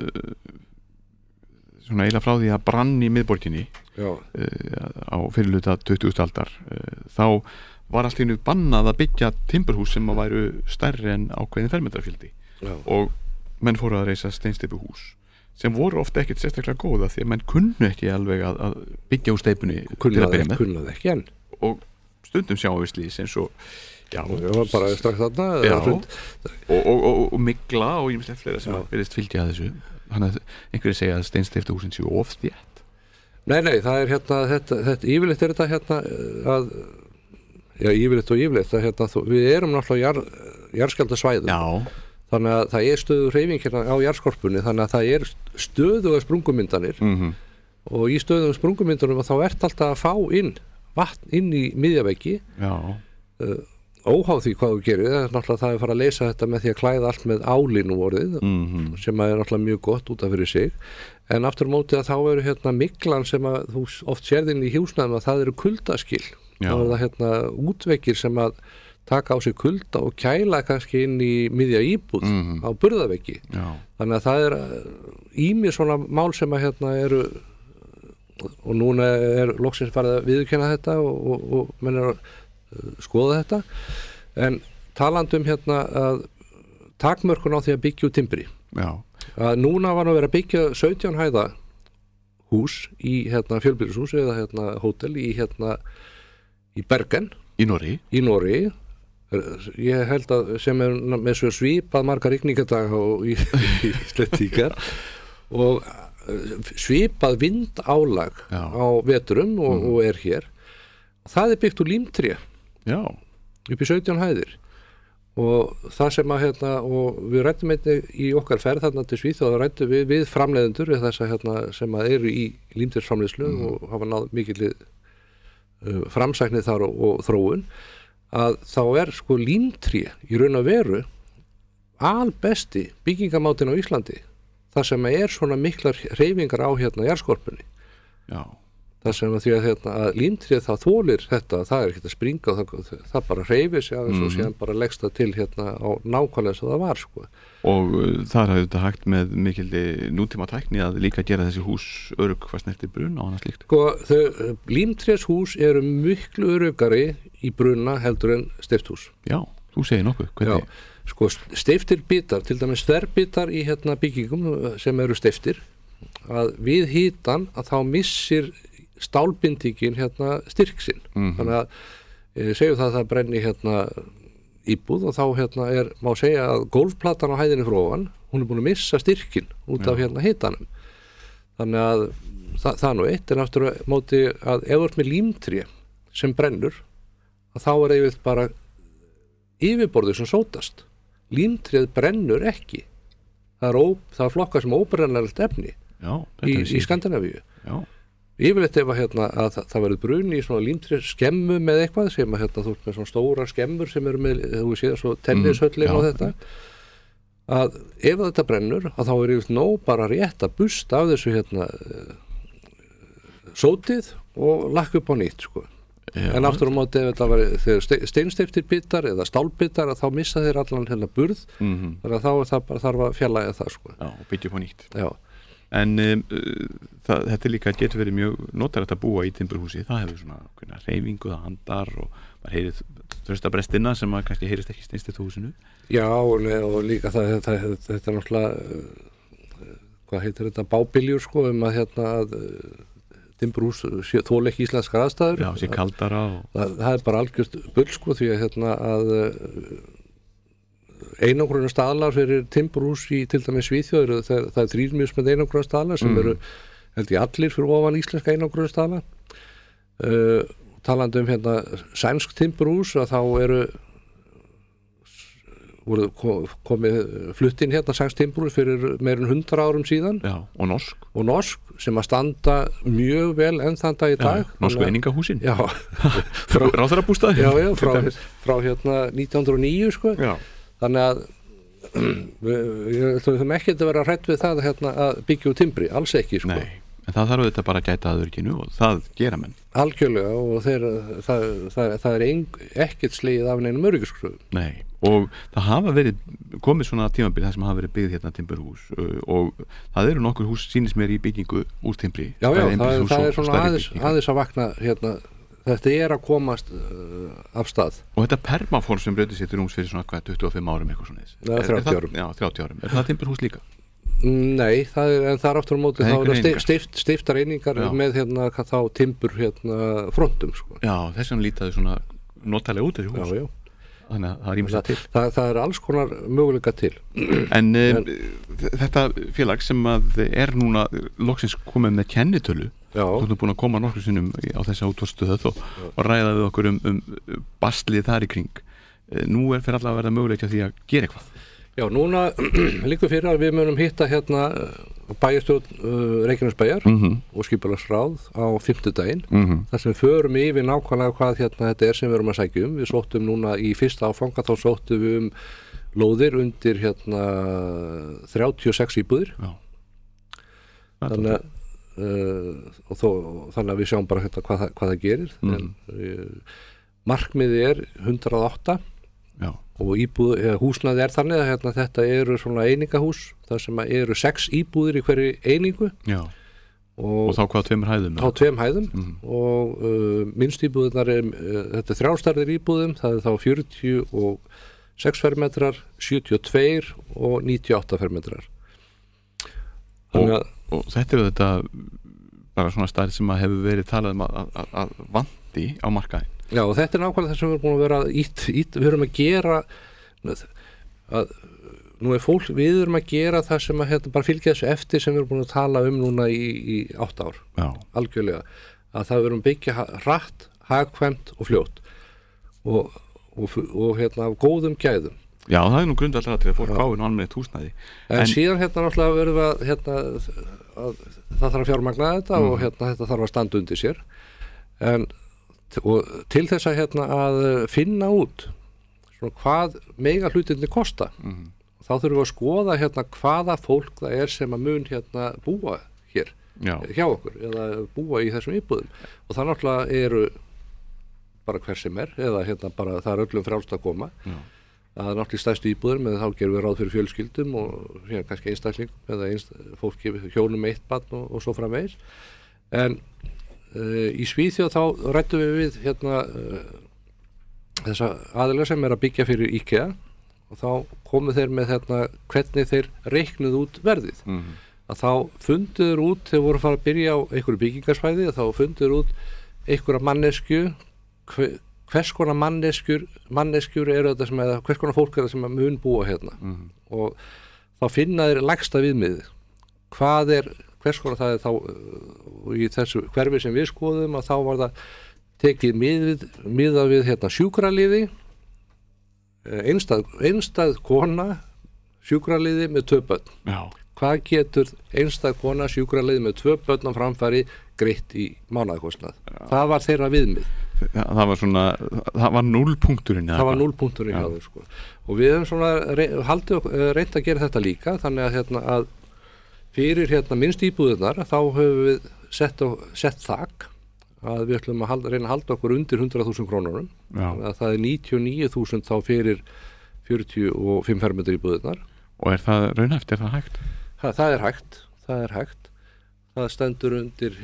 svona eiginlega frá því að brann í miðborginni á fyrirluta 20. aldar þá var allt í einu bannað að byggja timburhús sem væru stærri en ákveðin fermetrafjöldi og menn fóru að reisa steinsteipuhús sem voru ofta ekkert sérstaklega góða því að menn kunnu ekki alveg að byggja úr steipunni til að byrja með. Kunnaði ekki enn. Og stundum sjáum við slís eins og bara strax þarna og mygla og ýmislegt fleira sem virðist fylgja þessu. Þannig að einhverju segja að steinsteyptuhúsin séu of þétt. Nei, það er þetta yfirleitt er þetta að yfirleitt og yfirleitt að við erum náttúrulega jarðskjálftasvæðum. Já. Þannig að það er stöðug hreyfing á jarðskorpunni, þannig að það er stöðuga sprungumyndanir og í stöðugum sprungumyndunum þá ert alltaf að fá vatn inn í miðjaveggi. Já. Óháð því hvað þú gerir, það er náttúrulega það að fara að leysa þetta með því að klæða allt með álinu orðið sem er náttúrulega mjög gott út af fyrir sig en aftur á móti að þá eru myglan sem að þú oft sérð inn í húsnæðum að það eru kuldaskil. Já. Þá er það útveggir sem að taka á sig kulda og kæla kannski inn í miðja íbúð á burðaveggi. Já. Þannig að það er ýmis svona mál sem að eru og núna er loksins farið að viðurkenna þetta og menn er að skoða þetta en talandum að takmörkun á því að byggja úr timbri. Já. Að núna var nú verið að byggja 17 hæða hús í fjölbýlishús eða hótel í Bergen í Noregi. Ég held að sem er með svo svipað margar rigningadag og í slettíkar og svipað vindálag á veturum og er hér. Það er byggt úr límtré. Já. Upp í 17 hæðir og það sem að og við rættum einnig í okkar ferð þarna til Svíþjóð og rættum við framleiðendur þess að sem að eru í límtrísframleiðslu og hafa náð mikilli framsæknið þar og þróun að þá sko límtré í raun og veru albesti byggingamátin á Íslandi þar sem svona miklar hreyfingar á jarðskorpunni. Já. Það sem að því að límtrið það þolir þetta, það ekkert að springa og það bara hreyfir sig aðeins og síðan bara leggst það til á nákvæmlega sem það var sko. Og það er þetta hægt með mikilli nútíma tækni að líka gera þessi hús örugg hvað snertir bruna og annað slíkt. Sko, límtréshús eru miklu öruggari í bruna heldur en steypthús. Já, þú segir nokkuð. Hvernig? Já, sko steyptir bitar, til dæmis þverbitar í byggingum sem eru steyptir, að við hitan að þá missir stálbindingin styrk sinn. Þannig að segjum það að það brenni íbúð og þá má segja að gólfplatan á hæðinni frá ofan, hún búin að missa styrkin út af hitanum. Þannig að það nú eitt, en aftur móti að ef þú ert með límtré sem brennur, að þá yfirleitt bara yfirborðið sem sótast. Límtréð brennur ekki. Það er flokkað sem óbrennanlegt efni í Skandinavíu. Já. Yfirleitt ef að það verður bruni í svona límtré skemmu með eitthvað sem að þú ert með svona stóra skemmur sem eru með, þú séð, svo tennishöllin og þetta, að ef þetta brennur, að þá yfirleitt nóg bara rétt að busta af þessu sótið og lakka upp á nýtt, sko. Já. En aftur á móti ef þetta var þegar steinsteyptir bitar eða stálbitar, að þá missa þeir allan burð, þannig að þá þarf að fjarlægja það, sko. Já, og byggja upp á nýtt. Já. En þetta líka getur verið mjög notalegt að búa í timburhúsi. Það hefur svona hreyfingu, það handar og maður heyrir þröstabrestina sem maður kannski heyrist ekki steinst eftir húsinu. Já, og líka þetta er náttúrulega, hvað heitir þetta, bábiljur sko, að timburhús þola ekki íslenskar aðstæður. Já, sé kaldara. Það er bara algjört bull sko, því að einangrunna staðlar fyrir timburhús í til dæmis Svíþjóð, það er 3 mismunandi einangrunna staðlar sem eru held ég allir fyrir ofan íslenska einangrunna staðlar. Talandi sænsk timburhús, að þá voru komið flutt inn sænsk timburhús fyrir meir en 100 árum síðan. Já, og norsk sem að standa mjög vel enn þann dag í dag. Já, norsku einingahúsin. Já. Ráðherrabústaður. Já, frá 1909 sko. Já. Þannig að við þurfum ekki að vera hrædd við það að byggja úr timbri, alls ekki sko. Nei, en það þarf þetta bara að gæta aðurkinu og það gera menn. Algjörlega, og það er ekkert slegið af neinum öryggiskröfum. Nei, og það hafa verið komið svona tímabil það sem hafa verið byggð timburhús og það eru nokkur hús sýnist mér í byggingu úr timbri. Já, það er svona aðeins að vakna þetta er að komast af stað. Og þetta permaform sem breytið sér til rúms fyrir svona 25 árum eitthvað svona þess. 30 árum. Já, 30 árum. Er það timburhús líka? Nei, en það er aftur á móti, þá eru stiftar einingar með þá timbur frontum sko. Já, þess vegna lítaði svona notalega út þessi hús. Já. Þannig að það er ýmislegt til. Það er alls konar möguleika til. En þetta félag sem að er núna loksins komið með kennitölu, þú erum búin að koma nokkur sinnum á þessa útvarpsstöð og ræða við okkur baslið þar í kring. Nú fyrir allavega að verða möguleika því að gera eitthvað. Já, núna líka fyrir að við munum hitta bæjarstjórn Reykjanesbæjar og skipulagsráð á 5. daginn, þar sem við förum yfir nákvæmlega hvað þetta er sem við erum að sækja um. Við sóttum núna í fyrsta áfanga, þá sóttum við lóðir undir 36 íbúðir. Já. Þannig að við sjáum bara hvað það gerir. Markmiðið er 108. Já. Og húsnæði er þannig að þetta eru svona einingahús, þar sem eru 6 íbúðir í hverju einingu. Já. Og þá hvað 2 hæðum? Þá 2 hæðum og minnst íbúðunar þetta 3 stærðir íbúðum, það er þá 46 fermetrar, 72 og 98 fermetrar. Og þetta eru þetta bara svona stærð sem að hefur verið talað að vanti á markaðin. Já, og þetta er nákvæmlega það sem við erum búin að vera við erum að gera nú er fólk, við erum að gera það sem að bara fylgja þessu eftir sem við erum búin að tala núna í 8 ár. Já. Algjörlega, að það við erum byggja hratt, hagkvæmt og fljótt og og hérna af góðum gæðum. Já, það er nú grundvallaratriði að fólk fái nú almennilegt húsnæði. En síðan hérna náttúrulega verðum við að það þarf að fjármagna þetta og hérna þetta þarf að standa undir sér. Og til þess að hérna að finna út svona hvað mega hlutinni kosta, þá þurfum við að skoða hérna hvaða fólk það er sem að mun hérna búa hér hjá okkur eða búa í þessum íbúðum. Og það náttúrulega eru bara hver sem eða hérna bara það er öllum frjálst að koma. Það er náttúrulega stærstu íbúður, með þá gerum við ráð fyrir fjölskyldum og hérna kannski einstaklingum eða fólki hjónum eitt barn og svo framvegis. En í Svíþjóð þá ræddum við hérna þessa aðilega sem að byggja fyrir IKEA og þá komu þeir með hérna hvernig þeir reiknuð út verðið. Að þá funduður út, þeir voru að fara að byrja á einhverju byggingarsvæði, að þá funduður út einhverja mannesku, hvers konar manneskjur eru þetta sem hvers konar fólk er það sem mun búa hérna og þá finna þeir lægsta viðmiðið. Hvers konar það er þá í þessu hverfi sem við skoðum að þá var það tekið miðað við hérna sjúkraliði, einstæð kona sjúkraliði með 2 börn. Já. Hvað getur einstæð kona sjúkraliði með 2 börn á framfæri greitt í mánaðarkostnað? Það var þeirra viðmið. Það var núllpunkturinn. Það var núllpunkturinn hjá þau sko. Og við höfum svona reynt að gera þetta líka, þannig að hérna að fyrir hérna minnst íbúðirnar þá höfum við sett þak að við ætlum að reyna að halda okkur undir 100.000 krónurum. Það er 99.000 þá fyrir 45 fermetrar íbúðirnar. Og er það raunhæft, er það hægt? Það er hægt. Það stendur undir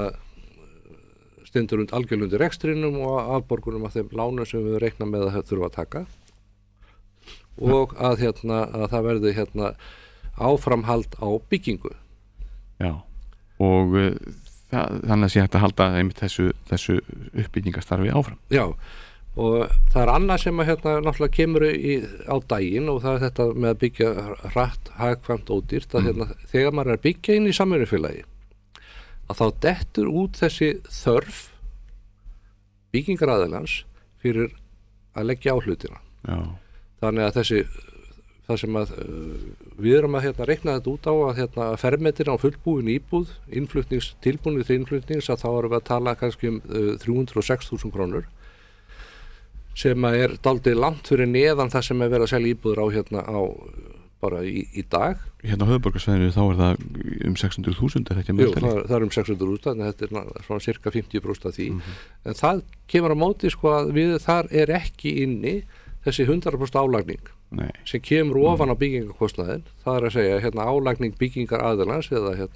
algjörlega undir rekstrinum og afborgunum af þeim lánum sem við reikna með að þurfa að taka og að það verði áframhald á byggingu. Já, og þannig að sé hægt að halda einmitt þessu uppbyggingastarfi áfram. Já, og það er annað sem að náttúrulega kemur á daginn og það er þetta með að byggja hratt, hagkvæmt og ódýrt að þegar maður er að byggja inn í samvinnufélagi að þá dettur út þessi þörf byggingaraðilans fyrir að leggja á hlutina. Já. Þannig að það sem að við erum að reikna þetta út á að fermetrin á fullbúin íbúð, tilbúinir til innflutnings að þá erum við að tala kannski 306.000 krónur sem að er dálítið langt fyrir neðan það sem er verið að selja íbúður á bara í dag. Hérna á höfuðborgarsvæðinu þá er það 600.000 er ekki að meðtali? Jú, það er 600.000 en þetta er svona cirka 50% af því. En það kemur á móti sko að þar er ekki inni þessi 100% álagning sem kemur ofan á byggingarkostnaðinn. Það er að segja álagning byggingaraðilans eða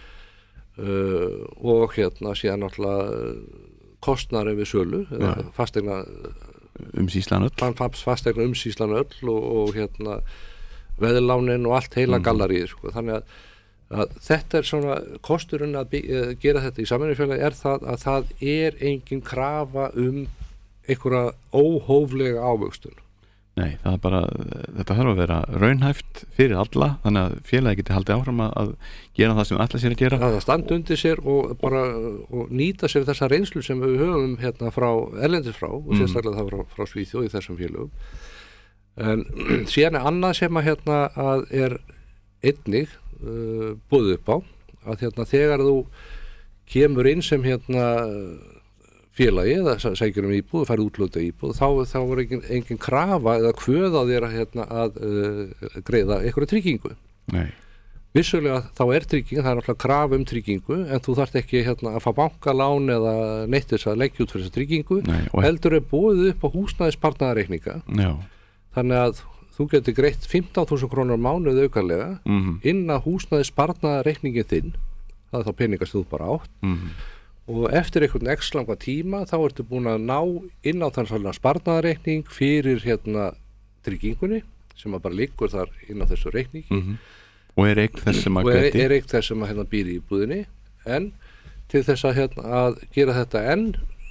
og síðan náttúrulega kostnaður við sölu eða fasteigna umsýslan öll og veðlánin og allt heila gallarið sko. Þannig að þetta er svona kosturinn að gera þetta í samvinnufélagi er það að það er engin krafa einhverja óhóflega ávöxtun. Nei, það er bara, þetta þarf að vera raunhæft fyrir alla, þannig að félagi geti haldið áfram að gera það sem alla sér að gera. Það standa undir sér og nýta sér þessa reynslu sem við höfum frá erlendis frá og sérstaklega það frá Svíþjóð í þessum félögum. En síðan er annað sem að er einnig boðið upp á að þegar þú kemur inn sem félagi eða sækjur íbúð og færð útlöta íbúð þá er engin krafa eða kvöð á þér að greiða einhverja tryggingu. Nei. Vissulega þá er trygging, það er náttúrulega krafa tryggingu en þú þarft ekki að fá bankalán eða neitt þess að leggja út fyrir þessa tryggingu. Nei, heldur er boðið upp á húsnæðissparnaðarreikninga. Já. Þannig að þú getur greitt 15.000 krónur á mánuð aukarlega inn að húsnæðissparnaðarreikningin þinn, það er þá peningar sem þú bara átt og eftir einhvern x langa tíma þá ertu búin að ná inn á þann sparnaðarreikning fyrir tryggingunni sem bara liggur þar inn á þessu reikningi og er eign þess sem að býr í íbúðinni en til þess að gera þetta enn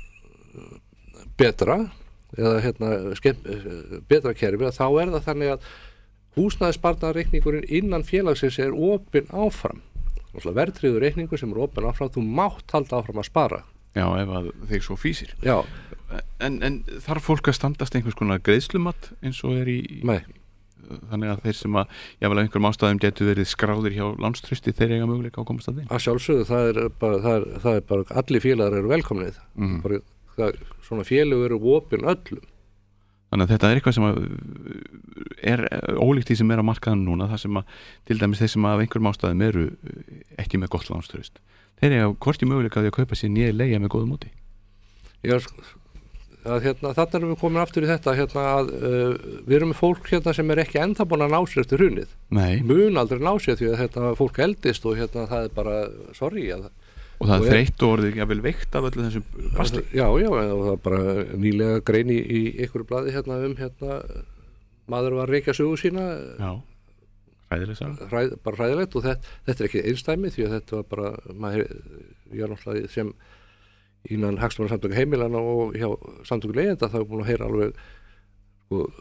betra eða betra kerfi þá er það þannig að húsnæðissparnaðarreikningurinn innan félagsins er opinn áfram verðtryggður reikningur sem er opinn áfram, þú mátt halda áfram að spara Já, ef að þeir svo fýsir. Já. En þarf fólk að standast einhvers konar greiðslumat eins og Nei. Þannig að þeir sem að jável af einhverjum ástæðum getur verið skráðir hjá lánstrausti þeir eiga möguleika á að komast að þeim? Að sjálfsögðu, það er bara allir félagar eru velkomnið. Bara, svona félög eru opin öllum. Þannig að þetta er eitthvað sem að er ólíkt því sem er á markaðan núna, það sem að til dæmis þeir sem af einhverjum ástæðum eru ekki með gott lánstraust. Þeir eiga hvort í möguleika að kaupa sér nýja leigja með góðu móti. Já, þarna erum við komin aftur í þetta að við erum með fólk sem er ekki ennþá búin að ná sér eftir hrunið. Nei. Mun aldrei ná sér því að fólk eldist og það er bara sorry og það er þreytt og orðið jafnvel veikt af öllu þessum basli. Já, og það er bara nýlega grein í einhverju blaði maður var að reykja sögu sína. Já, hræðileg saga. Bara hræðilegt og þetta er ekki einstæmi því að þetta var bara ég er náttúrulega sem innan Hagsmunasamtaka heimilana og hjá samtöku leigjenda þá er búin að heyra alveg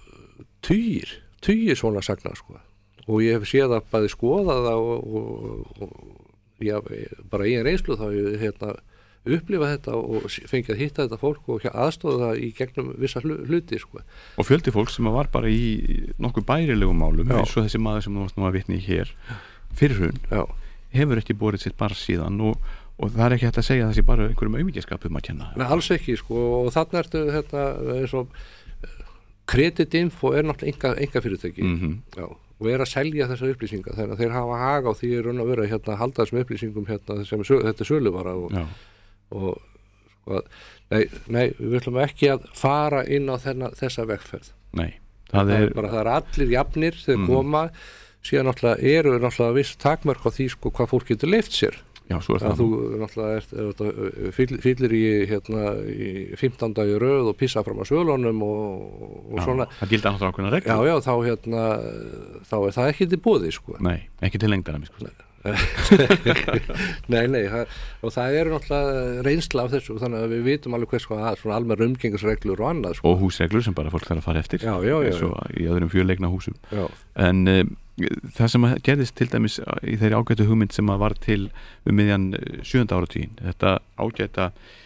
tugir svona sagna og ég hef séð að bæði skoða það og bara í reynslu þá ég upplifa þetta og fengið að hitta þetta fólk og aðstoða það í gegnum vissa hluti Og fjöldi fólk sem var bara í nokkuð bærilegum málum eins og þessi maður sem þú varst nú að vitna í hér fyrir hrun hefur ekki borið sitt bara síðan og það er ekki hægt að segja að það sé bara einhverjum aumingjaskapum að kenna. Nei, alls ekki og þarna ertu eins og kreditinfo er náttúrulega enga fyrirtæki og er að selja þessar upplýsingar þannig að þeir hafa haga á því raun að vera að halda þessum upplýsingum sem þetta er söluvara og nei, við ætlum ekki að fara inn á þessa vegferð. Nei, það er allir jafnir þegar koma síðan eru viss takmörk á því hvað fólk getur leyft sér. Já, svo er það. Þú náttúrulega fyllir í 15 dagi röð og pissa fram á svölunum og svona. Það gildi náttúrulega ákveðna reglur. Já, þá er það ekki til boði, Nei, ekki til lengdar Nei, og það eru náttúrulega reynsla af þessu, þannig að við vitum alveg hvers svona almennar umgengisreglur og annað. Og húsreglur sem bara fólk þarf að fara eftir. Já. Svo í öðrum fjölleikna húsum. Já. En það sem gerðist til dæmis í þeirri ágætu hugmynd sem var til miðjan 7. áratuginn, þetta ágæta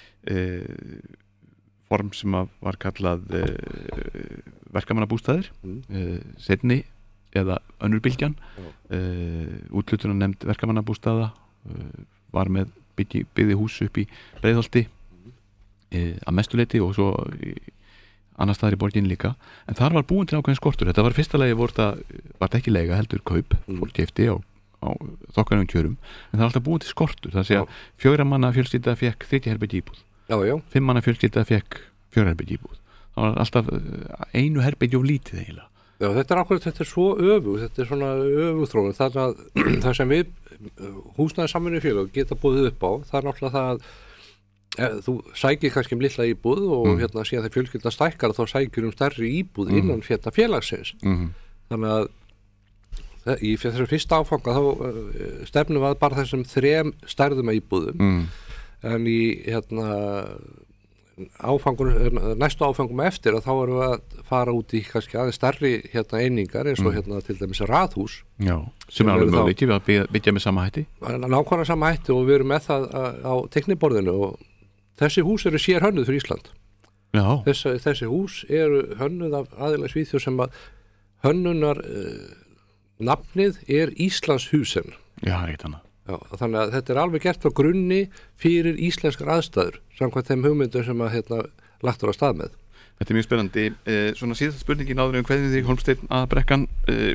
form sem var kallað verkamannabústaðir, seinni eða önnur bylgjan, útlutunar nefnd verkamannabústaða, var með byggði hús upp í Breiðholti að mestuleiti og svo annars staðar í borgin líka, en þar var búin til ákveðin skortur. Þetta var fyrsta lagi var þetta ekki leiga heldur kaup, fólk keypti á þokkalegum kjörum, en það var alltaf búin til skortur, það sé að 4 manna fjölskylda fekk 30 herbergi íbúð, 5 manna fjölskylda fekk 4 herbergi íbúð, það var alltaf einu herbergi of lítið eiginlega. Já, þetta er svo þetta er svona öfugþróun, þannig að það sem við húsnæðissamvinnufélög geta boðið upp á, það er náttúrulega það að þú sækir kannski litla íbúð og síðan þegar fjölskyldan stækkar þá sækir stærri íbúð innan félagsins. Þannig að í þessum fyrsta áfanga þá stefnum við bara þessum 3 stærðum íbúðum en í næstu áfangum eftir að þá erum við að fara út í kannski aðeins stærri einingar eins og til dæmis raðhús. Já, sem er alveg möguleiki við að byggja með sama hætti. Nákvæmlega sama hætti og við erum með það á teikniborðinu og þessi hús eru sér hönnuð fyrir Ísland. Já. Þessi hús eru hönnuð af aðila Svíþjóð sem að hönnunar nafnið er Íslandshusen. Já, ekkert annað. Já, þannig að þetta er alveg gert frá grunni fyrir íslenskar aðstæður samkvæmt þeim hugmyndum sem að lagt á stað með. Þetta er mjög spennandi. Svona síðasta spurningin áður hvernig þig Hólmsteinn að Brekkan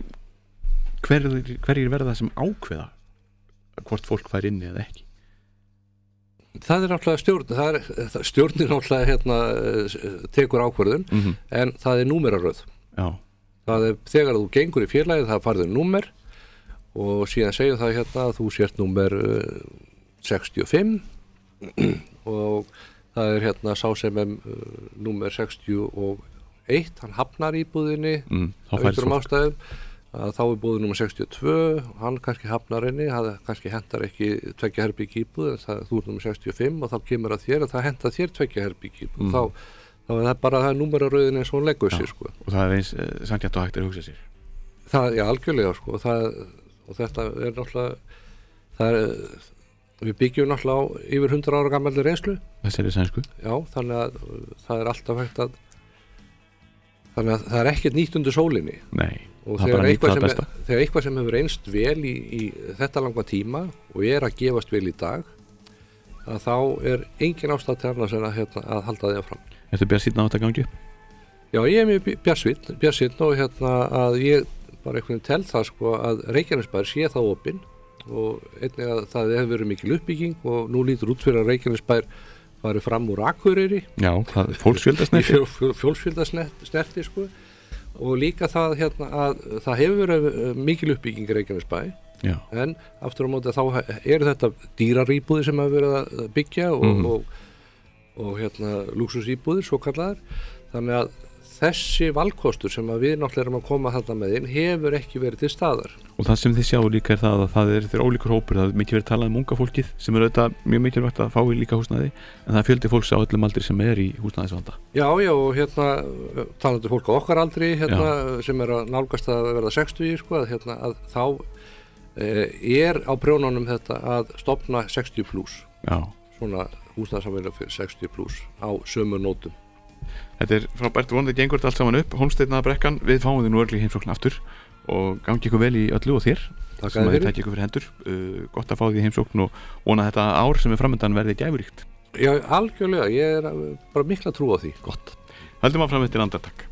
hverjir verða sem ákveða hvort fólk fær inni eða ekki? Það er náttúrulega stjórnin náttúrulega tekur ákvörðun en það er númeraröð. Já. Það er þegar þú gengur í félagið það farður númer og síðan segja það að þú sért númer 65 og það er sá sem númer 61, hann hafnar íbúðinni af einhverjum ástæðum að þá er búið númer 62, hann kannski hafnar henni, það kannski hentar ekki 2 herbergja íbúð, þú er númer 65 og þá kemur að þér að það hentar þér 2 herbergja íbúð, þá er það bara númeraröðin eins og hún leggur sér og það er eins sanngjarnt og hægt að hugsa sér. Já, algjörlega og þetta er náttúrulega við byggjum náttúrulega á yfir 100 ára gammalli reynslu. Þessari sænsku. Já, þannig að það alltaf hægt að þannig að það ekkert nýtt undir sólinni. Nei, og það er bara nýtt það besta. Þegar eitthvað sem hefur reynst vel í þetta langa tíma og að gefast vel í dag, að þá engin ástæða til annars en að halda því áfram. Ertu bjartsýnn á þetta gangi? Já, ég mjög bjartsýnn og að ég bara einhvern veginn tel það sko að Reykjanesbær sé það opinn og einnig að það hefur verið mikil uppbygging og nú lítur út fyrir að Reykjanesbær farið fram úr Akureyri. Já, það fólksfjöldasnerti. Fólksfjöldasnerti sko og líka það að það hefur verið mikil uppbygging í Reykjanesbæ. Já. En aftur á móti þá þetta dýraríbúðir sem hafa verið að byggja og lúxusíbúðir svo kallaðar. Þannig að þessi valkostur sem við náttúrulega erum að koma þarna með inn hefur ekki verið til staðar. Og það sem þið sjáu líka það að það þeir ólíkur hópur, það mikið verið talað unga fólkið sem auðvitað mjög mikilvægt að fá í líka húsnæði, en það fjöldi fólks á öllum aldri sem í húsnæðisvanda. Já, og talandi fólk á okkar aldri sem að nálgast að verða 60 sko, að þá á prjónunum þetta að stofna 60+. Já. Svona húsnæðissamfélag fyrir 60+ á sömu nótum. Þetta frábært, vonandi gengur þetta allt saman upp. Hólmsteinn Brekkan, við fáum þið nú örgli heimsókn aftur og gangi ykkur vel í öllu og þér sem að þið tækja ykkur fyrir hendur. Gott að fá því heimsókn og vona þetta ár sem framöndan verði gæfuríkt. Já, algjörlega, ég bara mikla trú á því. Gott. Höldum að fram eftir andartak.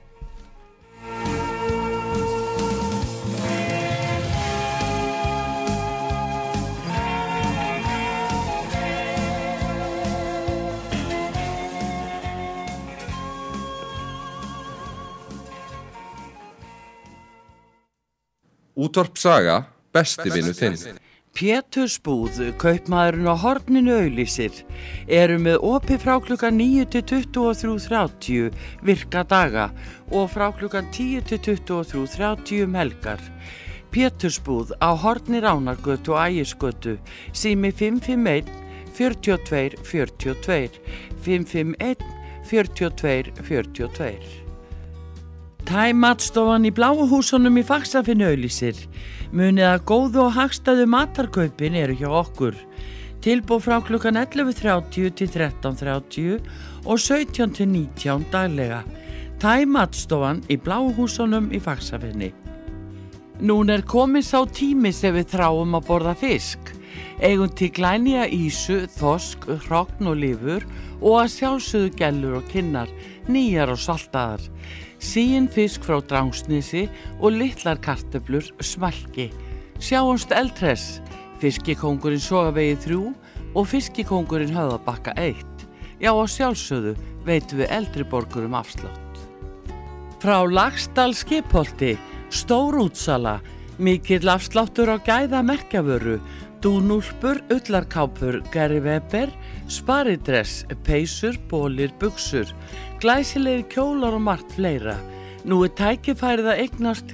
Útvarp Saga, besti vinur þinn. Pétursbúð, kaupmaðurinn á horninu auglýsir, eru með opið frá klukkan 9 til 23:30 virka daga og frá klukkan 10 til 23:30 helgar. Pétursbúð á horni Ránargötu og Ægisgötu, sími 551 42 42, 551 42 42. Matstofan í Bláa húsunum í Faxafinnu auglýsir. Munið að góðu og hagstæðu matarkaupin eru hjá okkur. Tilboð frá klukkan 11:30 til 13:30 og 17 til 19 daglega. Matstofan í Bláa húsunum í Faxafinni. Nún komin sá tími sem við þráum að borða fisk. Eigum til glænýja ýsu, þorsk, hrogn og lifur og að sjálfsögðu gellur og kinnar, nýjar og saltaðar. Síinn fisk frá Drangsnesi og litlar kartöflur smalki. Sjáumst eldhress, fiskikóngurinn Sogavegi 3 og fiskikóngurinn Höfðabakka 1. Já, og sjálfsögðu veitum við eldri borgurum afslátt. Frá Laxdal Skipholti, stór útsala, mikill afsláttur á gæða merkjavöru, dúnúlpur, ullarkápur, Gary Weber, sparidress, peysur, bólir, buxur, glæsilegir kjólar og margt fleira. Nú tækifærið að eignast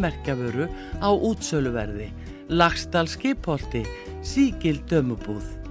gæðamerkjavöru á útsöluverði. Laxdal Skipholti, sígild dömubúð.